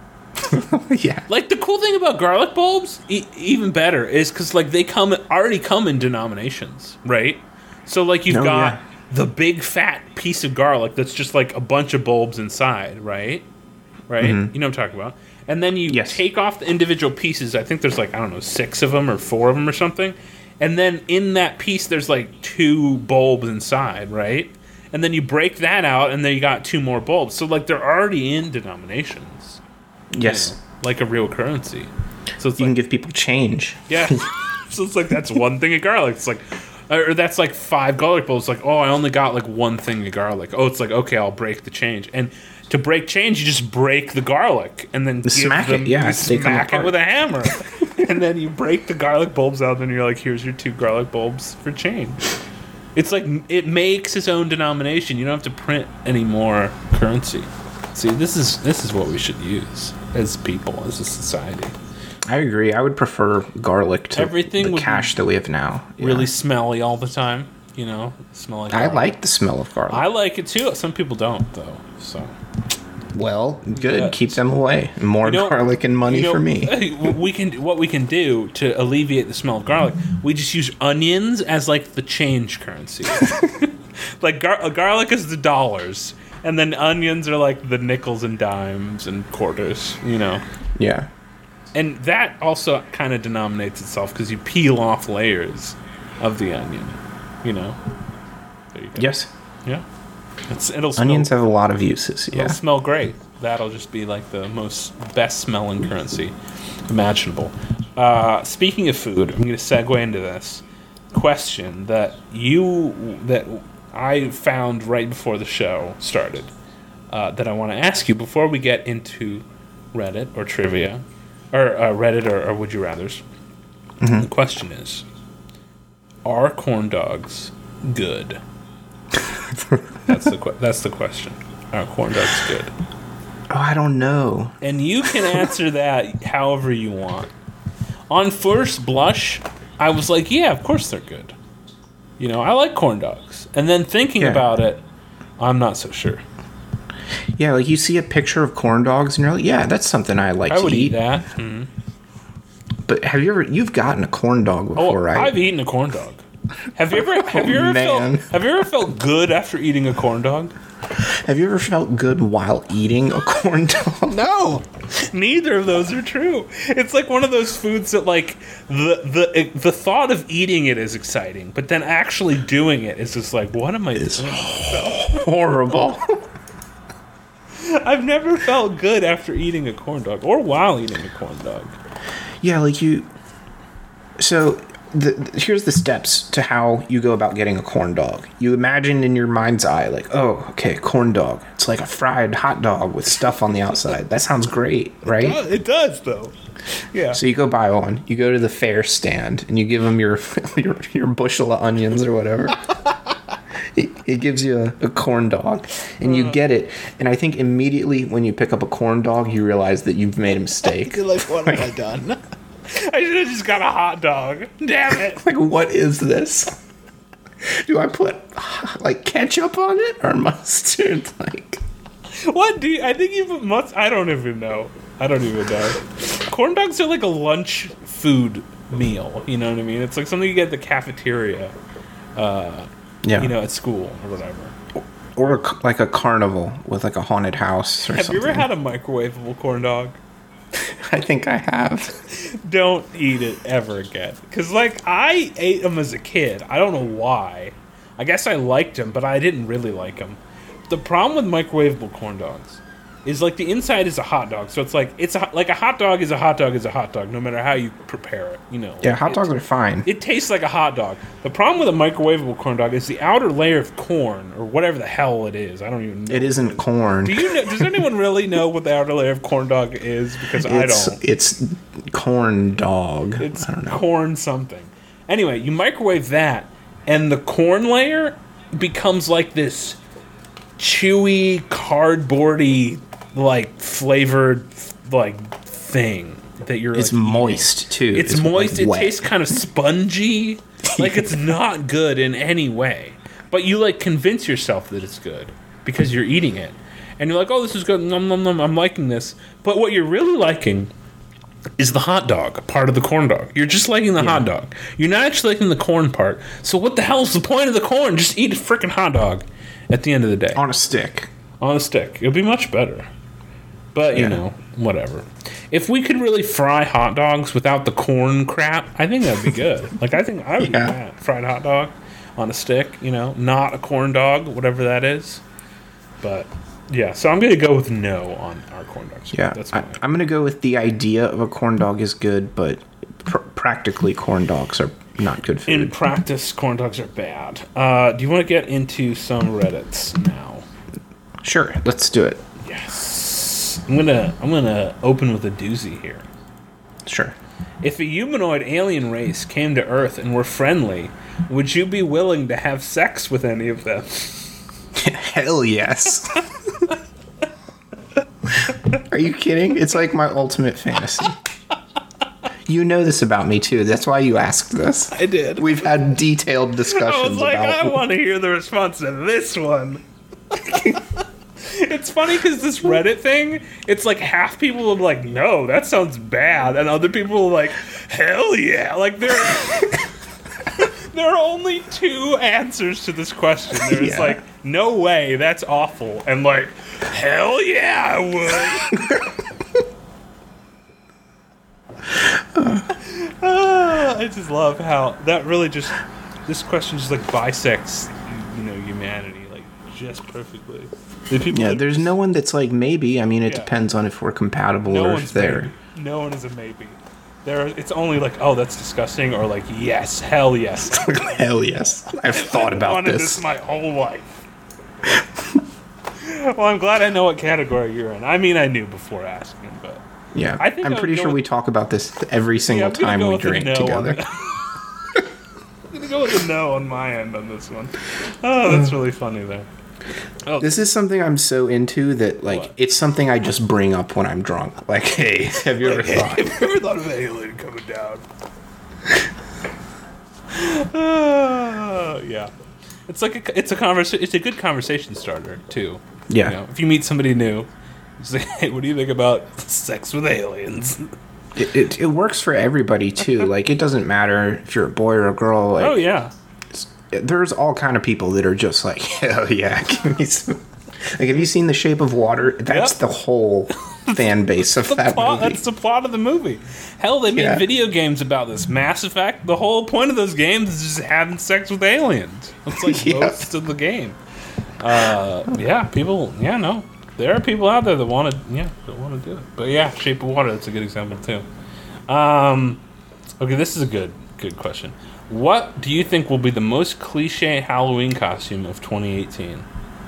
Yeah. Like, the cool thing about garlic bulbs, even better, is because, like, they already come in denominations, right? So, like, you've got the big fat piece of garlic that's just, like, a bunch of bulbs inside, right? Right? You know what I'm talking about. And then you take off the individual pieces. I think there's, like, I don't know, 6 of them or 4 of them or something. And then in that piece, there's, like, 2 bulbs inside, right? And then you break that out, and then you got 2 more bulbs. So, like, they're already in denominations. Yes. You know, like a real currency. So it's you can give people change. Yeah. So it's like, that's one thing of garlic. It's like, or that's like 5 garlic bulbs. Like, oh, I only got like 1 thing of garlic. Oh, it's like, okay, I'll break the change. And to break change, you just break the garlic and then smack it. Yeah, smack it with a hammer. And then you break the garlic bulbs out, and you're like, here's your 2 garlic bulbs for change. It's like, it makes its own denomination. You don't have to print any more currency. See, this is what we should use as people, as a society. I agree. I would prefer garlic to everything the cash that we have now. Really smelly all the time, you know? Smell like garlic. I like the smell of garlic. I like it too. Some people don't, though. So, well, good. Yeah. Keep them away. More garlic and money for me. What we can do to alleviate the smell of garlic, we just use onions as like the change currency. Like garlic is the dollars. And then onions are like the nickels and dimes and quarters, you know? Yeah. And that also kind of denominates itself because you peel off layers of the onion, you know? There you go. Yes. Yeah. Onions have a lot of uses, yeah. It'll smell great. That'll just be like the best smelling currency imaginable. Speaking of food, I'm going to segue into this question that I found right before the show started that I want to ask you before we get into Reddit or trivia, or Reddit or Would You Rathers. The question is, are corn dogs good? That's the question. Are corn dogs good? Oh, I don't know. And you can answer that however you want. On first blush, I was like, yeah, of course they're good. You know, I like corn dogs. And then thinking about it, I'm not so sure. Yeah, like you see a picture of corn dogs and you're like, yeah, that's something I like to eat. I would eat that. Mm-hmm. But you've gotten a corn dog before, right? I've eaten a corn dog. Have you ever felt good after eating a corn dog? Have you ever felt good while eating a corn dog? No, neither of those are true. It's like one of those foods that, like, the thought of eating it is exciting, but then actually doing it is just like, what am I doing? Horrible. I've never felt good after eating a corn dog or while eating a corn dog. Yeah, like you. So here's the steps to how you go about getting a corn dog. You imagine in your mind's eye, like, oh, okay, corn dog. It's like a fried hot dog with stuff on the outside. That sounds great, right? It does, though. Yeah. So you go buy one. You go to the fair stand and you give him your bushel of onions or whatever. He gives you a corn dog, and you get it. And I think immediately when you pick up a corn dog, you realize that you've made a mistake. You're like, what have I done? I should have just got a hot dog. Damn it. Like, what is this? Do I put, like, ketchup on it or mustard? Like, what do you... I think you put mustard... I don't even know. Corn dogs are like a lunch food meal. You know what I mean? It's like something you get at the cafeteria. You know, at school or whatever. Or like a carnival with like a haunted house or something. Have you ever had a microwavable corn dog? I think I have. Don't eat it ever again. Because, like, I ate them as a kid. I don't know why. I guess I liked them, but I didn't really like them. The problem with microwavable corn dogs is, like, the inside is a hot dog. So it's like, like a hot dog is a hot dog is a hot dog, no matter how you prepare it, you know. Yeah, hot dogs are fine. It tastes like a hot dog. The problem with a microwavable corn dog is the outer layer of corn, or whatever the hell it is. I don't even know. It isn't corn. Do you know? Does anyone really know what the outer layer of corn dog is? Because I don't. It's corn dog. It's I don't know. corn something. Anyway, you microwave that, and the corn layer becomes like this chewy, cardboardy, like flavored, like thing that you're. It's like, moist too. It's moist. Like, it tastes kind of spongy. Like it's not good in any way. But you like convince yourself that it's good because you're eating it, and you're like, "Oh, this is good. Nom nom nom. I'm liking this." But what you're really liking is the hot dog part of the corn dog. You're just liking the hot dog. You're not actually liking the corn part. So what the hell is the point of the corn? Just eat a freaking hot dog at the end of the day. On a stick. On a stick. It'll be much better. But, you know, whatever. If we could really fry hot dogs without the corn crap, I think that'd be good. Like, I think I would do that. Fried hot dog on a stick, you know, not a corn dog, whatever that is. But, yeah, so I'm going to go with no on our corn dogs. Yeah, I'm going to go with the idea of a corn dog is good, but practically corn dogs are not good food. In practice, corn dogs are bad. Do you want to get into some Reddits now? Sure, let's do it. Yes. I'm gonna open with a doozy here. Sure. If a humanoid alien race came to Earth and were friendly, would you be willing to have sex with any of them? Hell yes. Are you kidding? It's like my ultimate fantasy. You know this about me too. That's why you asked this. I did. We've had detailed discussions I was like, about. I want to hear the response to this one. It's funny because this Reddit thing, it's like half people are like, no, that sounds bad, and other people are like, hell yeah. Like there are only two answers to this question. There's like, no way, that's awful, and like, hell yeah, I would. I just love how that really just, this question just like bisects, you know, humanity like just perfectly. There's no one that's like maybe. I mean, it depends on if we're compatible or if they're. No one is a maybe. It's only like, oh, that's disgusting, or like, yes, hell yes. Hell yes. I've thought about wanted this my whole life. Well, I'm glad I know what category you're in. I mean, I knew before asking, but yeah, I'm pretty sure we talk about this every single time we drink together. I'm gonna go with a no on my end on this one. Oh, that's really funny there. Oh. This is something I'm so into that, like, it's something I just bring up when I'm drunk. Like, hey, have you ever thought of an alien coming down? Yeah, it's like it's a good conversation starter too. Yeah, you know, if you meet somebody new, say, hey, what do you think about sex with aliens? It works for everybody too. Like, it doesn't matter if you're a boy or a girl. Like, oh yeah. There's all kind of people that are just like, hell yeah, give me some. Like, have you seen The Shape of Water? That's the whole fan base of that movie. That's the plot of the movie. Hell, they made video games about this. Mass Effect, the whole point of those games is just having sex with aliens. That's like most of the game. People, no. There are people out there that want to do it. But yeah, Shape of Water, that's a good example too. Okay, this is a good question. What do you think will be the most cliche Halloween costume of 2018?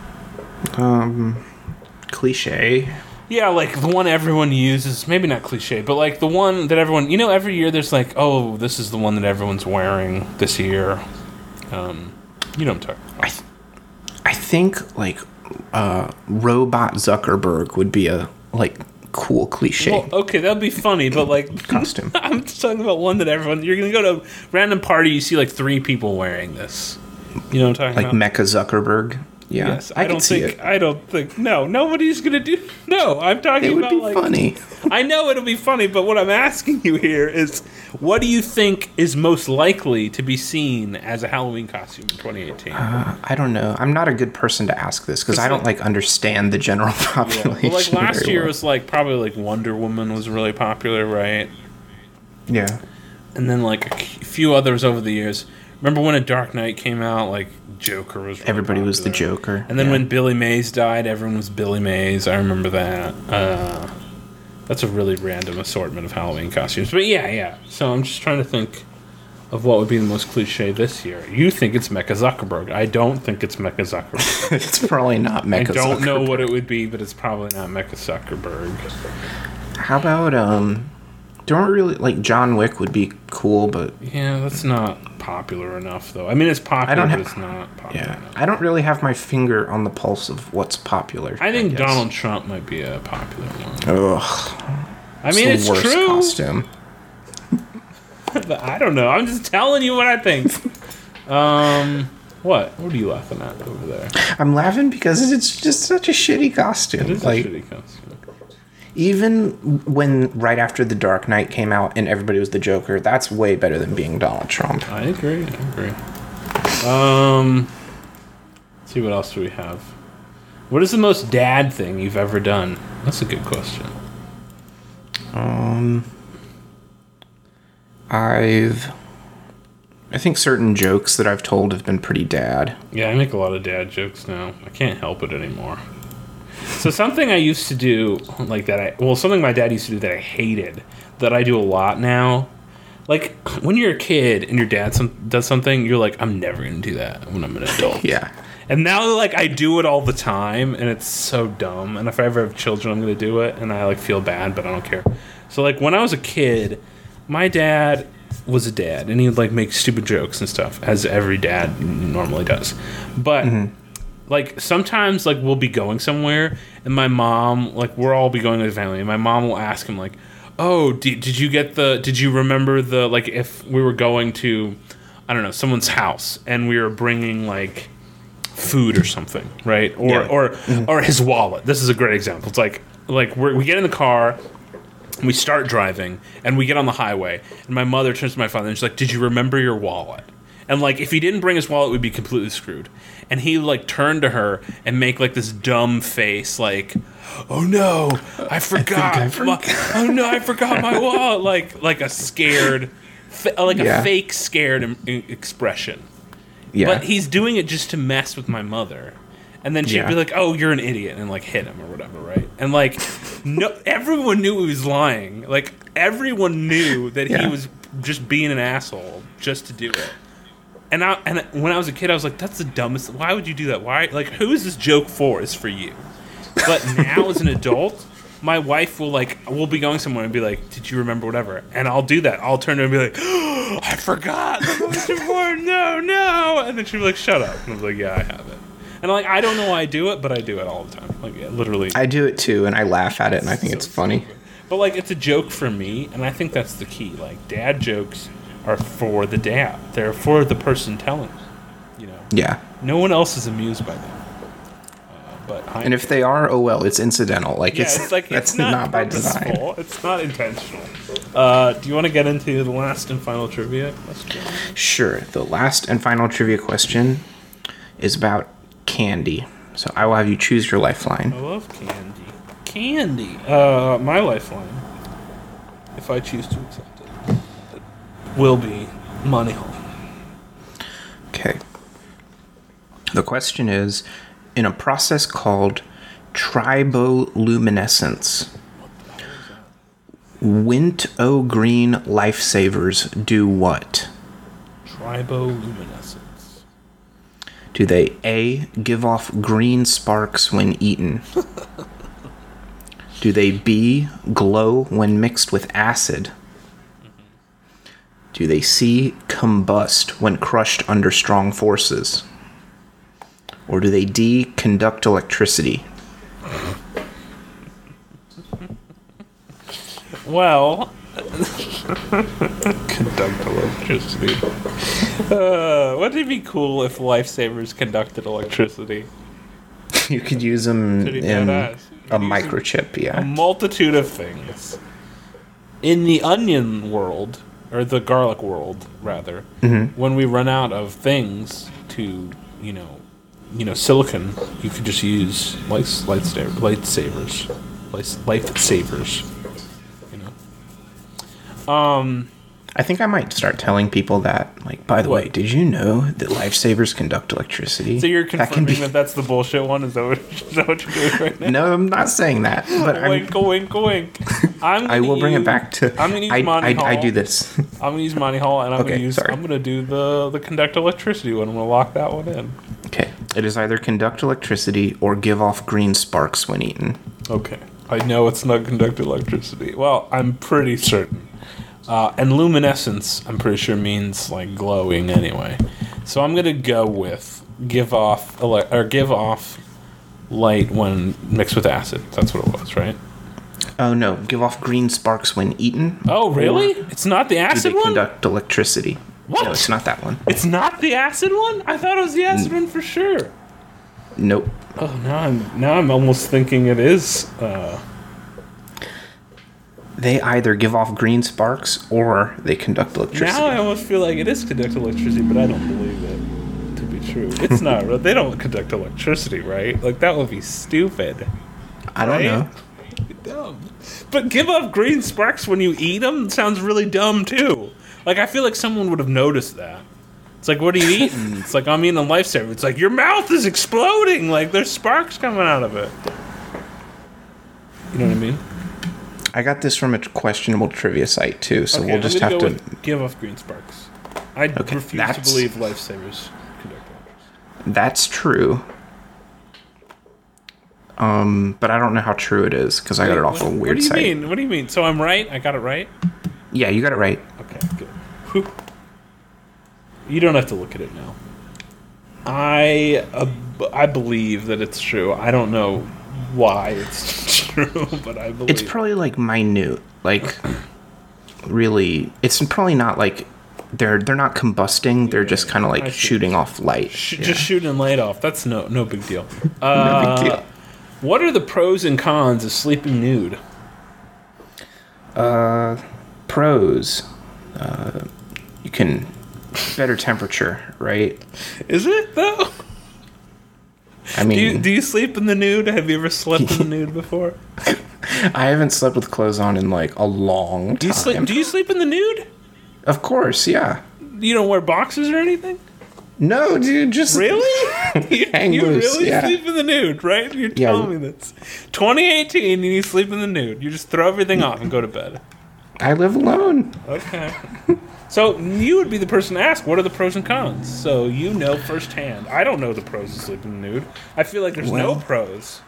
Cliche. Yeah, like the one everyone uses. Maybe not cliche, but like the one that everyone... every year there's like, oh, this is the one that everyone's wearing this year. You know what I'm talking about. I think, like, Robot Zuckerberg would be a, like, cool cliche. Well, okay, that'd be funny, but like... costume. I'm just talking about one that everyone... You're going to go to a random party, you see like 3 people wearing this. You know what I'm talking about? Like Mecha Zuckerberg. Yeah, yes, I don't think. No, nobody's gonna do. No, I'm talking about. It would be funny. I know it'll be funny, but what I'm asking you here is, what do you think is most likely to be seen as a Halloween costume in 2018? I don't know. I'm not a good person to ask this because I don't understand the general population. Yeah. Well, like last year was like probably like Wonder Woman was really popular, right? Yeah. And then like a few others over the years. Remember when A Dark Knight came out? Like Joker was. Really Everybody popular. was the Joker. And then when Billy Mays died, everyone was Billy Mays. I remember that. That's a really random assortment of Halloween costumes. But yeah. So I'm just trying to think of what would be the most cliche this year. You think it's Mecha Zuckerberg. I don't think it's Mecha Zuckerberg. It's probably not Mecha Zuckerberg. I don't know what it would be, but it's probably not Mecha Zuckerberg. How about don't really like John Wick would be cool, but yeah, that's not popular enough though. I mean, it's popular, but it's not popular enough. I don't really have my finger on the pulse of what's popular. I think Donald Trump might be a popular one. Ugh. I mean, it's worst true. Costume. But I don't know. I'm just telling you what I think. What are you laughing at over there? I'm laughing because it's just such a shitty costume. It is a shitty costume. Even when right after The Dark Knight came out and everybody was the Joker, that's way better than being Donald Trump. I agree. Let's see, what else do we have? What is the most dad thing you've ever done? That's a good question. I think certain jokes that I've told have been pretty dad. Yeah, I make a lot of dad jokes now. I can't help it anymore. So something I used to do, like that, something my dad used to do that I hated, that I do a lot now. Like, when you're a kid and your dad does something, you're like, I'm never going to do that when I'm an adult. Yeah. And now, like, I do it all the time, and it's so dumb. And if I ever have children, I'm going to do it, and I, like, feel bad, but I don't care. So, like, when I was a kid, my dad was a dad, and he would, like, make stupid jokes and stuff, as every dad normally does. But... Mm-hmm. Like, sometimes, like, we'll be going somewhere, and my mom, like, we'll all be going with the family, and my mom will ask him, like, oh, did you remember like, if we were going to, I don't know, someone's house, and we were bringing, like, food or something, right? Or his wallet. This is a great example. It's like we get in the car, and we start driving, and we get on the highway, and my mother turns to my father, and she's like, did you remember your wallet? And, like, if he didn't bring his wallet, we'd be completely screwed. And he, like, turned to her and make, like, this dumb face, like, oh, no, I forgot. I forgot my wallet. Like a scared, a fake scared expression. Yeah. But he's doing it just to mess with my mother. And then she'd be like, oh, you're an idiot, and, like, hit him or whatever, right? And, like, no, everyone knew he was lying. Like, everyone knew that he was just being an asshole just to do it. And when I was a kid, I was like, that's the dumbest. Why would you do that? Why? Like, who is this joke for? It's for you. But now as an adult, my wife we'll be going somewhere and be like, did you remember whatever? And I'll do that. I'll turn to her and be like, oh, I forgot. The most important. No. And then she'll be like, shut up. And I was like, yeah, I have it. And like, I don't know why I do it, but I do it all the time. Like, yeah, literally. I do it too, and I laugh at it, and I think it's funny. Stupid. But like, it's a joke for me, and I think that's the key. Like, dad jokes are for the dad. They're for the person telling. You know. Yeah. No one else is amused by them. And if they are, oh well, it's incidental. Like it's like that's it's not by design. It's not intentional. Do you want to get into the last and final trivia question? Sure. The last and final trivia question is about candy. So I will have you choose your lifeline. I love candy. Candy. My lifeline, if I choose to accept it, will be money hole. Okay. The question is, in a process called Triboluminescence. Wint-O green lifesavers do what? Triboluminescence. Do they A, give off green sparks when eaten? Do they B, glow when mixed with acid? Do they C, combust when crushed under strong forces? Or do they D, conduct electricity? Well, conduct electricity. Wouldn't it be cool if lifesavers conducted electricity? You could use them in a microchip, yeah. A multitude of things. In the onion world, or the garlic world, rather, when we run out of things to, silicon, you could just use lightsavers. I think I might start telling people that. Like, by the way, did you know that lifesavers conduct electricity? So you're confirming that that's the bullshit one? Is that what you're doing right now? No, I'm not saying that. But wink. I will bring it back to. I'm going to use Monty Hall. I do this. I'm going to use Monty Hall, and I'm going to do the conduct electricity one. I'm going to lock that one in. Okay. It is either conduct electricity or give off green sparks when eaten. Okay. I know it's not conduct electricity. Well, I'm pretty certain. And luminescence, I'm pretty sure, means like glowing anyway. So I'm gonna go with give off light when mixed with acid. That's what it was, right? Oh no, give off green sparks when eaten. Oh really? It's not the acid one? Conduct electricity. What? No, it's not that one. It's not the acid one? I thought it was the acid one for sure. Nope. Oh, now I'm almost thinking it is. They either give off green sparks or they conduct electricity. Now I almost feel like it is conduct electricity, but I don't believe it to be true. It's not. They don't conduct electricity, right? Like, that would be stupid. I don't know. Dumb. But give off green sparks when you eat them sounds really dumb, too. Like, I feel like someone would have noticed that. It's like, what are you eating? It's like, I'm eating a lifesaver. It's like, your mouth is exploding. Like, there's sparks coming out of it. You know what I mean? I got this from a questionable trivia site too, so we'll just have to give off green sparks. I refuse to believe lifesavers conduct electricity. That's true. But I don't know how true it is because I got it off a weird site. What do you mean? So I'm right? I got it right? Yeah, you got it right. Okay, good. Whew. You don't have to look at it now. I believe that it's true. I don't know why it's true, but I believe it's probably like minute, like really. It's probably not like they're not combusting. They're just kind of like shooting off light. Just shooting light off. That's no big deal. No big deal. What are the pros and cons of sleeping nude? Pros. You can better temperature, right? Is it though? I mean, do you sleep in the nude? Have you ever slept in the nude before? I haven't slept with clothes on in like a long time. Do you sleep in the nude? Of course, yeah. You don't wear boxers or anything? No, dude, just really? hang you loose, really yeah. sleep in the nude, right? You're telling me this. 2018, and you sleep in the nude. You just throw everything off and go to bed. I live alone. Okay. So you would be the person to ask, what are the pros and cons? So you know firsthand. I don't know the pros of sleeping in the nude. I feel like there's no pros.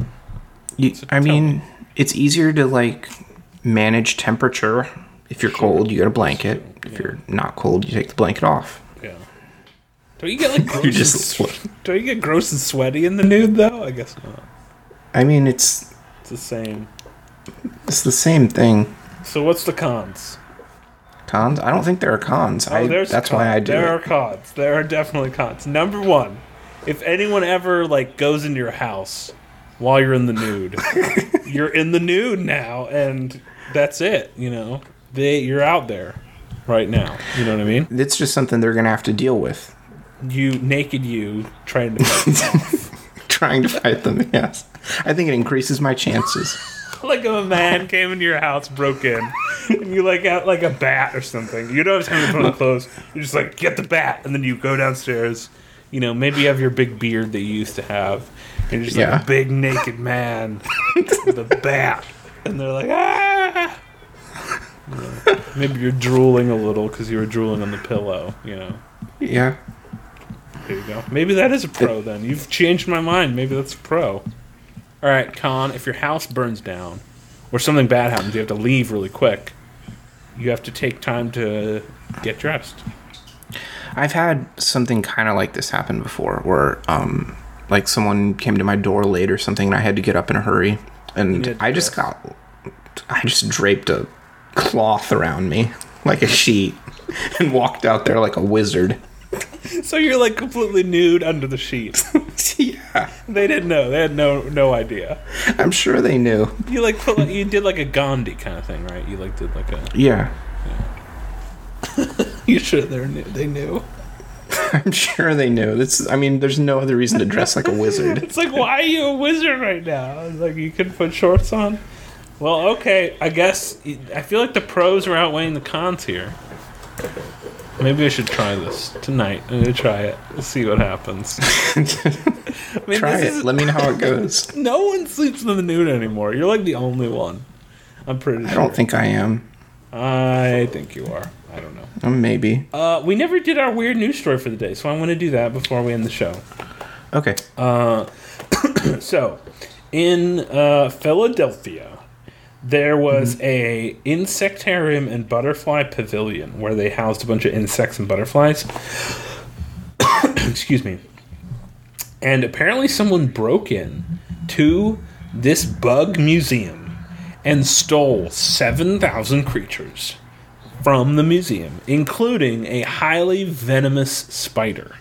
It's easier to like manage temperature. If you're cold, you get a blanket. If you're not cold, you take the blanket off. Yeah. Don't you get like gross? Don't you get gross and sweaty in the nude though? I guess not. I mean, it's the same. It's the same thing. So what's the cons? Cons? I don't think there are cons. That's cons. Why I do There are cons. There are definitely cons. Number one, if anyone ever like goes into your house while you're in the nude, you're in the nude now, and that's it. You know, you're out there right now. You know what I mean? It's just something they're gonna have to deal with. You trying to fight them off. Trying to fight them. Yes, I think it increases my chances. Like if a man came into your house, broke in, and you like got like a bat or something. You don't have time to put on clothes. You just like get the bat, and then you go downstairs. maybe you have your big beard that you used to have. And you're just like a big naked man with a bat. And they're like, ah! Maybe you're drooling a little because you were drooling on the pillow, Yeah. There you go. Maybe that is a pro then. You've changed my mind. Maybe that's a pro. All right, Con, if your house burns down or something bad happens, you have to leave really quick. You have to take time to get dressed. I've had something kind of like this happen before where like someone came to my door late or something and I had to get up in a hurry. And I just draped a cloth around me like a sheet and walked out there like a wizard. So you're like completely nude under the sheet. Yeah. They didn't know. They had no idea. I'm sure they knew. You you did like a Gandhi kind of thing, right? You did like a Yeah. You sure they knew? I'm sure they knew. There's no other reason to dress like a wizard. It's like, why are you a wizard right now? Like, you could put shorts on? Well, okay, I guess I feel like the pros are outweighing the cons here. Maybe I should try this tonight. I'm going to try it. Let's see what happens. Try it. Let me know how it goes. No one sleeps in the nude anymore. You're like the only one. I'm pretty sure. I don't think I am. I think you are. I don't know. Maybe. We never did our weird news story for the day, so I'm going to do that before we end the show. Okay. So, in Philadelphia, there was a insectarium and butterfly pavilion where they housed a bunch of insects and butterflies. Excuse me. And apparently someone broke in to this bug museum and stole 7,000 creatures from the museum, including a highly venomous spider.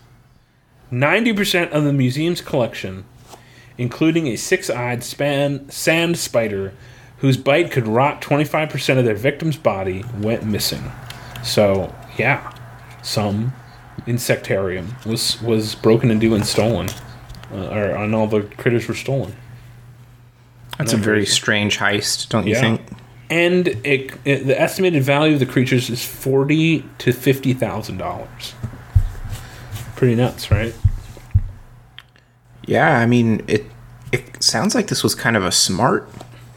90% of the museum's collection, including a 6-eyed sand spider whose bite could rot 25% of their victim's body, went missing. So, yeah, some insectarium was broken into and stolen, and all the critters were stolen. That's a very strange heist, don't you think? And the estimated value of the creatures is $40,000 to $50,000. Pretty nuts, right? Yeah, I mean, it sounds like this was kind of a smart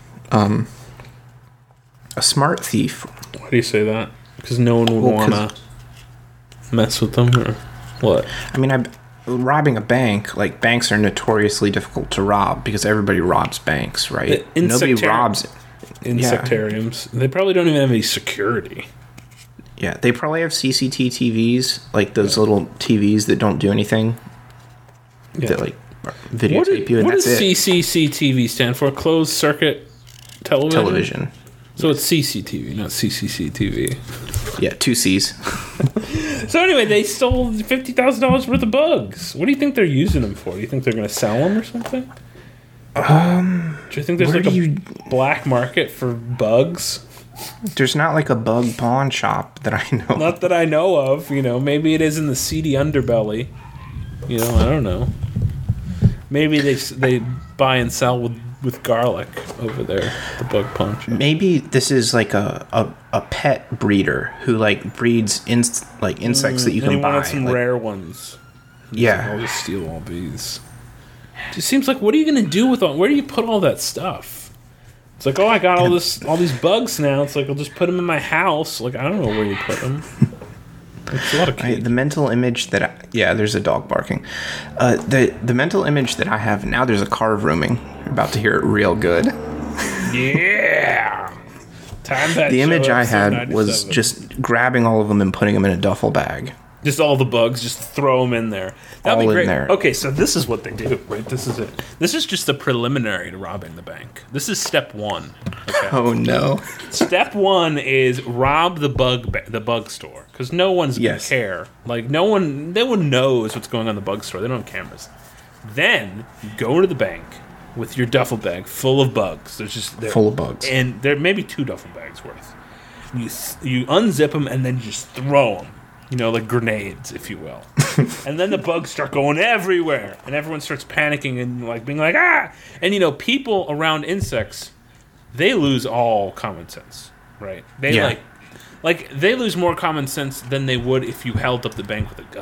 thief. Why do you say that? Because no one would want to mess with them, or what? I mean, robbing a bank, like, banks are notoriously difficult to rob because everybody robs banks, right? Nobody robs insectariums. Yeah. They probably don't even have any security. Yeah, they probably have CCTV TVs, like those little TVs that don't do anything. Yeah. That, like, videotape you, and that's it. What does CCTV stand for? Closed circuit television? So it's CCTV, not CCCTV. Yeah, 2 C's. So anyway, they stole $50,000 worth of bugs. What do you think they're using them for? Do you think they're going to sell them or something? Do you think there's a black market for bugs? There's not like a bug pawn shop that I know. Not that I know of. Maybe it is in the seedy underbelly. I don't know. Maybe they buy and sell with garlic over there, the bug punch. Maybe this is like a pet breeder who breeds insects that you can buy. He wanted some rare ones. Yeah. I'll just steal all these. It just seems like, what are you going to do with all? Where do you put all that stuff? It's like, I got all these bugs now. It's like, I'll just put them in my house. Like, I don't know where you put them. It's a lot of the mental image that there's a dog barking. The mental image that I have now, there's a car rooming. You're about to hear it real good. Yeah. The image I had was just grabbing all of them and putting them in a duffel bag. Just all the bugs, just throw them in there. That'd be great. In there. Okay, so this is what they do, right? This is it. This is just the preliminary to robbing the bank. This is step 1. Okay? Oh no! Step 1 is rob the bug store, because no one's gonna care. Like no one knows what's going on in the bug store. They don't have cameras. Then you go to the bank with your duffel bag full of bugs. Full of bugs, and there may be 2 duffel bags worth. You unzip them and then you just throw them. Like grenades, if you will. And then the bugs start going everywhere. And everyone starts panicking and being like, ah! And, people around insects, they lose all common sense, right? They they lose more common sense than they would if you held up the bank with a gun.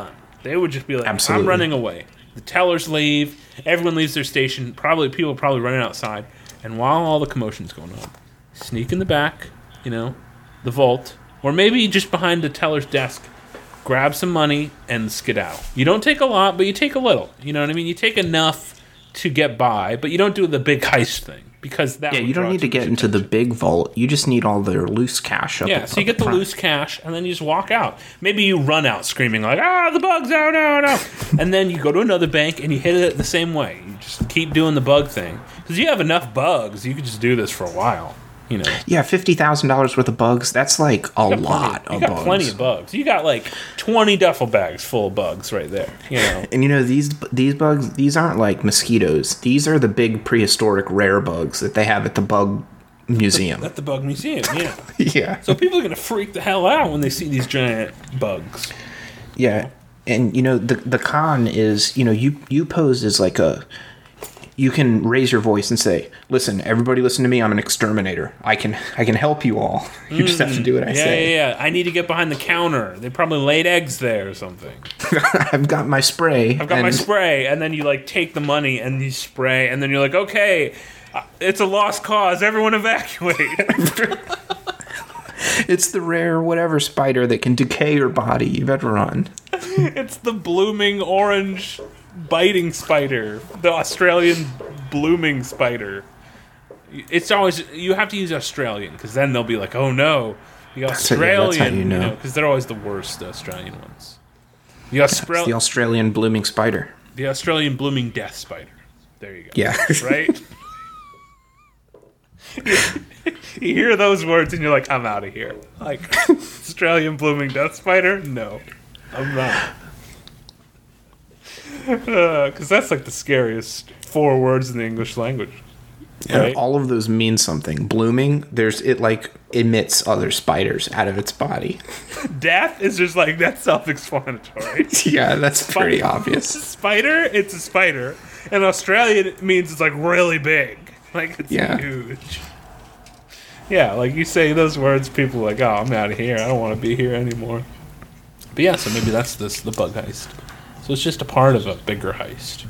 They would just be like, Absolutely. I'm running away. The tellers leave. Everyone leaves their station. People are probably running outside. And while all the commotion's going on, sneak in the back, the vault, or maybe just behind the teller's desk, grab some money and skedaddle. You don't take a lot, but you take a little. You know what I mean? You take enough to get by, but you don't do the big heist thing. Because you don't need to get into the big vault. You just need all their loose cash up. Yeah, so you get the loose cash, and then you just walk out. Maybe you run out screaming like, the bugs, oh, no. And then you go to another bank, and you hit it the same way. You just keep doing the bug thing. Because you have enough bugs, you could just do this for a while. Yeah, $50,000 worth of bugs. That's like a lot of bugs. You got plenty of bugs. You got like 20 duffel bags full of bugs right there. And these bugs, these aren't like mosquitoes. These are the big prehistoric rare bugs that they have at the bug museum. At the bug museum, yeah. Yeah. So people are gonna freak the hell out when they see these giant bugs. Yeah, and the con is you pose as like you can raise your voice and say, "Listen, everybody, listen to me. I'm an exterminator. I can help you all. You just have to do what I say." Yeah. I need to get behind the counter. They probably laid eggs there or something. I've got my spray. And then you like take the money and you spray, and then you're like, "Okay, it's a lost cause. Everyone evacuate." It's the rare whatever spider that can decay your body. You better run. It's the blooming orange biting spider, the Australian blooming spider. It's always, you have to use Australian, because then they'll be like, oh no, the Australian, that's how you know, because they're always the worst, the Australian ones. The Australian blooming spider. The Australian blooming death spider. There you go. Yeah. Right? You hear those words and you're like, I'm out of here. Like, Australian blooming death spider? No, I'm not. Because that's like the scariest 4 words in the English language. Right? Yeah, all of those mean something. Blooming, it like emits other spiders out of its body. Death is just like, that's self-explanatory. Yeah, that's pretty obvious. Spider, it's a spider. And Australian means it's like really big. Like it's huge. Yeah, like you say those words, people are like, oh, I'm out of here. I don't want to be here anymore. But yeah, so maybe that's the bug heist. So it's just a part of a bigger heist,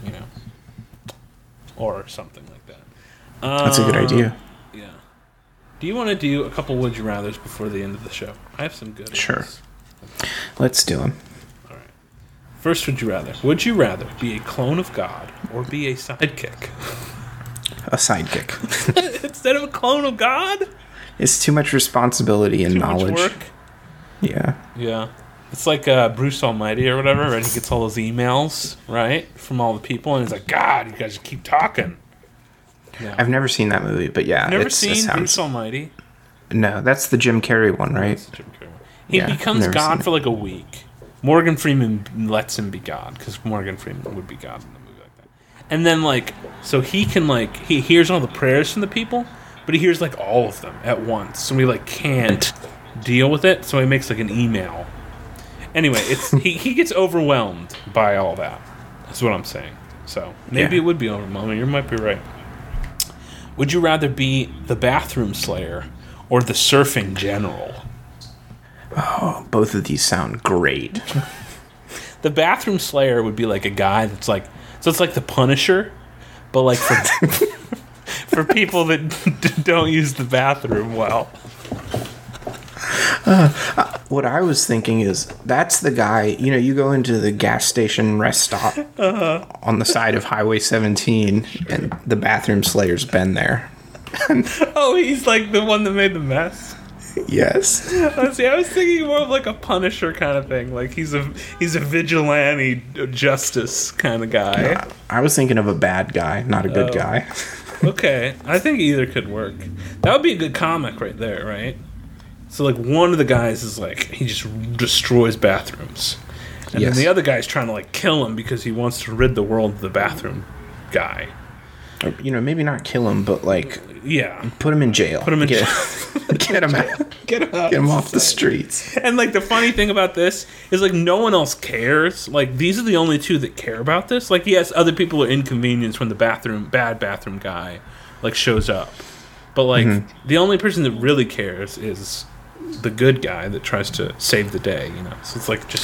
or something like that. That's a good idea. Yeah. Do you want to do a couple Would You Rathers before the end of the show? I have some good Sure. ones. Let's do them. All right. First, Would you rather? Would you rather be a clone of God or be a sidekick? A sidekick. Instead of a clone of God? It's too much responsibility and knowledge. Much work? Yeah. Yeah. It's like Bruce Almighty or whatever, and he gets all those emails, right, from all the people, and he's like, God, you guys keep talking. Yeah. I've never seen that movie, but yeah. Never seen Bruce Almighty? No, that's the Jim Carrey one, right? That's the Jim Carrey one. He becomes God for like a week. Morgan Freeman lets him be God, because Morgan Freeman would be God in a movie like that. And then, like, so he can, like, he hears all the prayers from the people, but he hears, like, all of them at once. So he, like, can't deal with it, so he makes, like, an email. Anyway, it's he gets overwhelmed by all that. That's what I'm saying. So maybe it would be overwhelming. You might be right. Would you rather be the bathroom slayer or the surfing general? Oh, both of these sound great. The bathroom slayer would be like a guy that's like, so it's like the Punisher, but like for people that don't use the bathroom well. What I was thinking is, that's the guy, you go into the gas station rest stop on the side of Highway 17, and the bathroom slayer's been there. Oh, he's like the one that made the mess? Yes. See, I was thinking more of like a Punisher kind of thing. Like he's a vigilante justice kind of guy. No, I was thinking of a bad guy, not a good guy. Okay, I think either could work. That would be a good comic right there, right? So, like, one of the guys is, like, he just destroys bathrooms. And then the other guy's trying to, like, kill him because he wants to rid the world of the bathroom guy. Or, maybe not kill him, but, like... Yeah. Put him in jail. Put him in jail. Get him out. Get him out. Get him off the streets. And, like, the funny thing about this is, like, no one else cares. Like, these are the only two that care about this. Like, yes, other people are inconvenienced when the bad bathroom guy, like, shows up. But, like, the only person that really cares is... the good guy that tries to save the day, So it's like just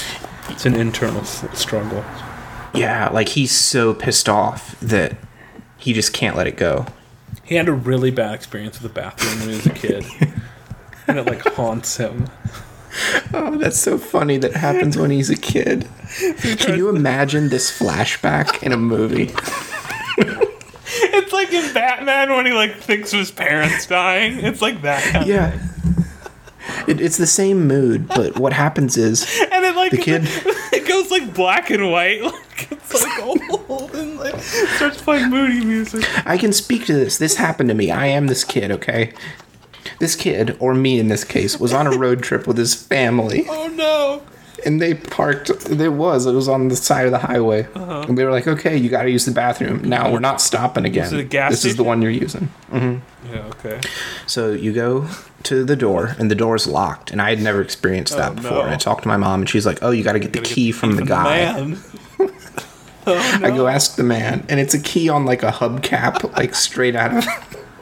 It's an internal struggle. Yeah, like he's so pissed off that he just can't let it go. He had a really bad experience with the bathroom when he was a kid. And it like haunts him. Oh, that's so funny that happens when he's a kid. Can you imagine this flashback in a movie? It's like in Batman when he like thinks of his parents dying. It's like that kind of thing. It's the same mood, but what happens is and it like the kid it goes like black and white, like it's like old and like starts playing moody music. I can speak to this. This happened to me. I am this kid, okay? This kid, or me in this case, was on a road trip with his family. Oh no. And they parked, it was on the side of the highway. Uh-huh. And they were like, okay, you got to use the bathroom. Now we're not stopping again. Is it a gas station? Is the one you're using. Mm-hmm. Yeah, okay. So you go to the door, and the door's locked. And I had never experienced that before. No. And I talked to my mom, and she's like, oh, you got to get the key from the guy. Oh, no. I go ask the man, and it's a key on like a hubcap, like straight out of...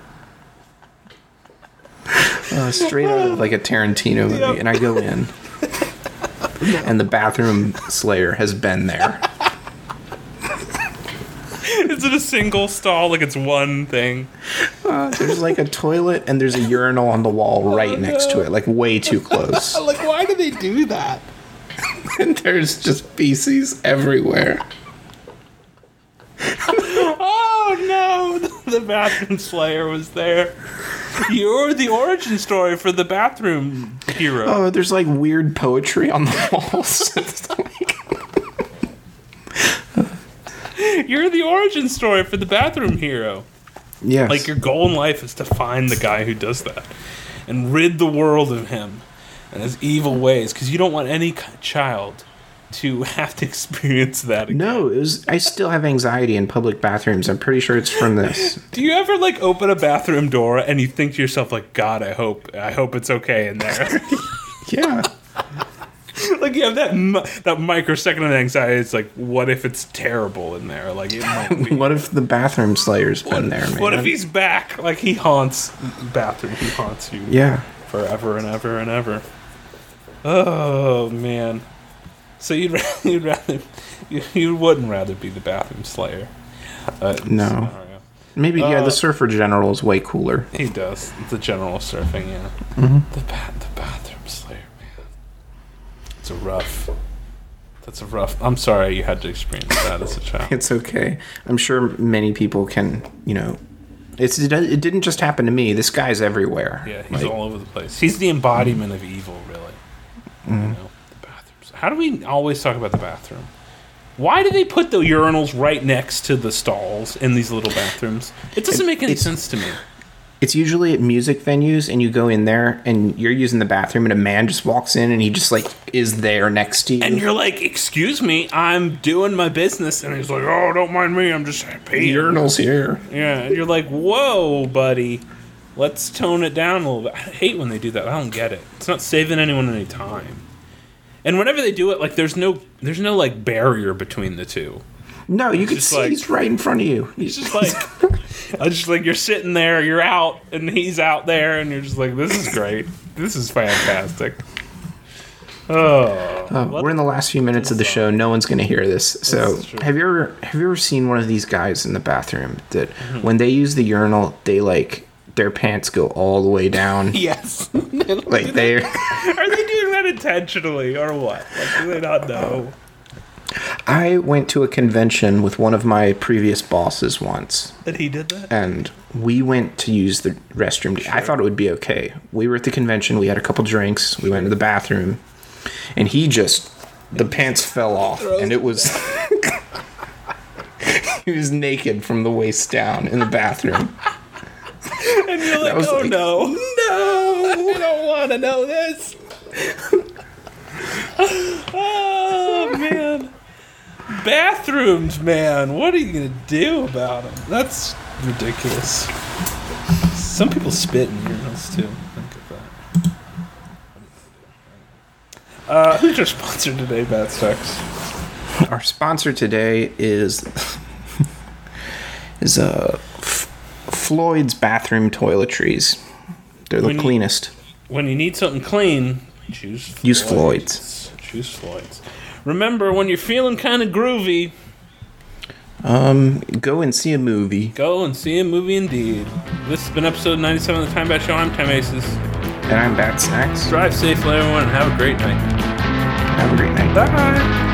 straight out of like a Tarantino movie. Yep. And I go in. And the bathroom slayer has been there. Is it a single stall? Like it's one thing? There's like a toilet and there's a urinal on the wall right next to it. Like way too close. Like why do they do that? And there's just feces everywhere. Oh no! The bathroom slayer was there. You're the origin story for the bathroom hero. Oh, there's like weird poetry on the walls. You're the origin story for the bathroom hero. Yes. Like your goal in life is to find the guy who does that and rid the world of him and his evil ways, because you don't want any child to have to experience that again. No, I still have anxiety in public bathrooms. I'm pretty sure it's from this. Do you ever like open a bathroom door and you think to yourself like, God, I hope it's okay in there? Yeah. Like you have that microsecond of anxiety. It's like, what if it's terrible in there? Like it might be. What if the bathroom slayer's been there, man? What if he's back? Like he haunts bathroom. He haunts you. Yeah. Forever and ever and ever. Oh man. So you wouldn't rather be the bathroom slayer? No. Maybe the surfer general is way cooler. He does the general surfing, yeah. Mm-hmm. The bathroom slayer, man. That's a rough. I'm sorry you had to experience that as a child. It's okay. I'm sure many people can. It didn't just happen to me. This guy's everywhere. Yeah, he's all over the place. He's the embodiment of evil, really. Mm-hmm. How do we always talk about the bathroom? Why do they put the urinals right next to the stalls in these little bathrooms? It doesn't make any sense to me. It's usually at music venues, and you go in there, and you're using the bathroom, and a man just walks in, and he just, like, is there next to you. And you're like, excuse me, I'm doing my business. And he's like, oh, don't mind me, I'm just peeing. The urinal's here. Yeah, and you're like, whoa, buddy. Let's tone it down a little bit. I hate when they do that. I don't get it. It's not saving anyone any time. And whenever they do it, like there's no like barrier between the two. No, you can see like, he's right in front of you. He's just like you're sitting there, you're out, and he's out there, and you're just like, this is great. This is fantastic. We're in the last few minutes of the show. No one's going to hear this. So, have you ever seen one of these guys in the bathroom that when they use the urinal, they like their pants go all the way down? Yes. Like they're Are they doing that intentionally or what? Like, do they not know? I went to a convention with one of my previous bosses once. And he did that? And we went to use the restroom. Sure. I thought it would be okay. We were at the convention. We had a couple drinks. We went to the bathroom. And the pants fell off. And it was... he was naked from the waist down in the bathroom. And you're like, oh like, no, I don't want to know this. Oh man, bathrooms, man. What are you gonna do about them? That's ridiculous. Some people spit in urinals too. Think of that. Who's our sponsor today, Bad Sex? Our sponsor today is Floyd's bathroom toiletries. They're the cleanest. When you need something clean, use Floyd's. Floyd's. Choose Floyd's. Remember, when you're feeling kind of groovy, go and see a movie. Go and see a movie indeed. This has been episode 97 of the Time Bat Show. I'm Time Aces. And I'm Bat Snacks. Drive safely, everyone, and have a great night. Have a great night. Bye.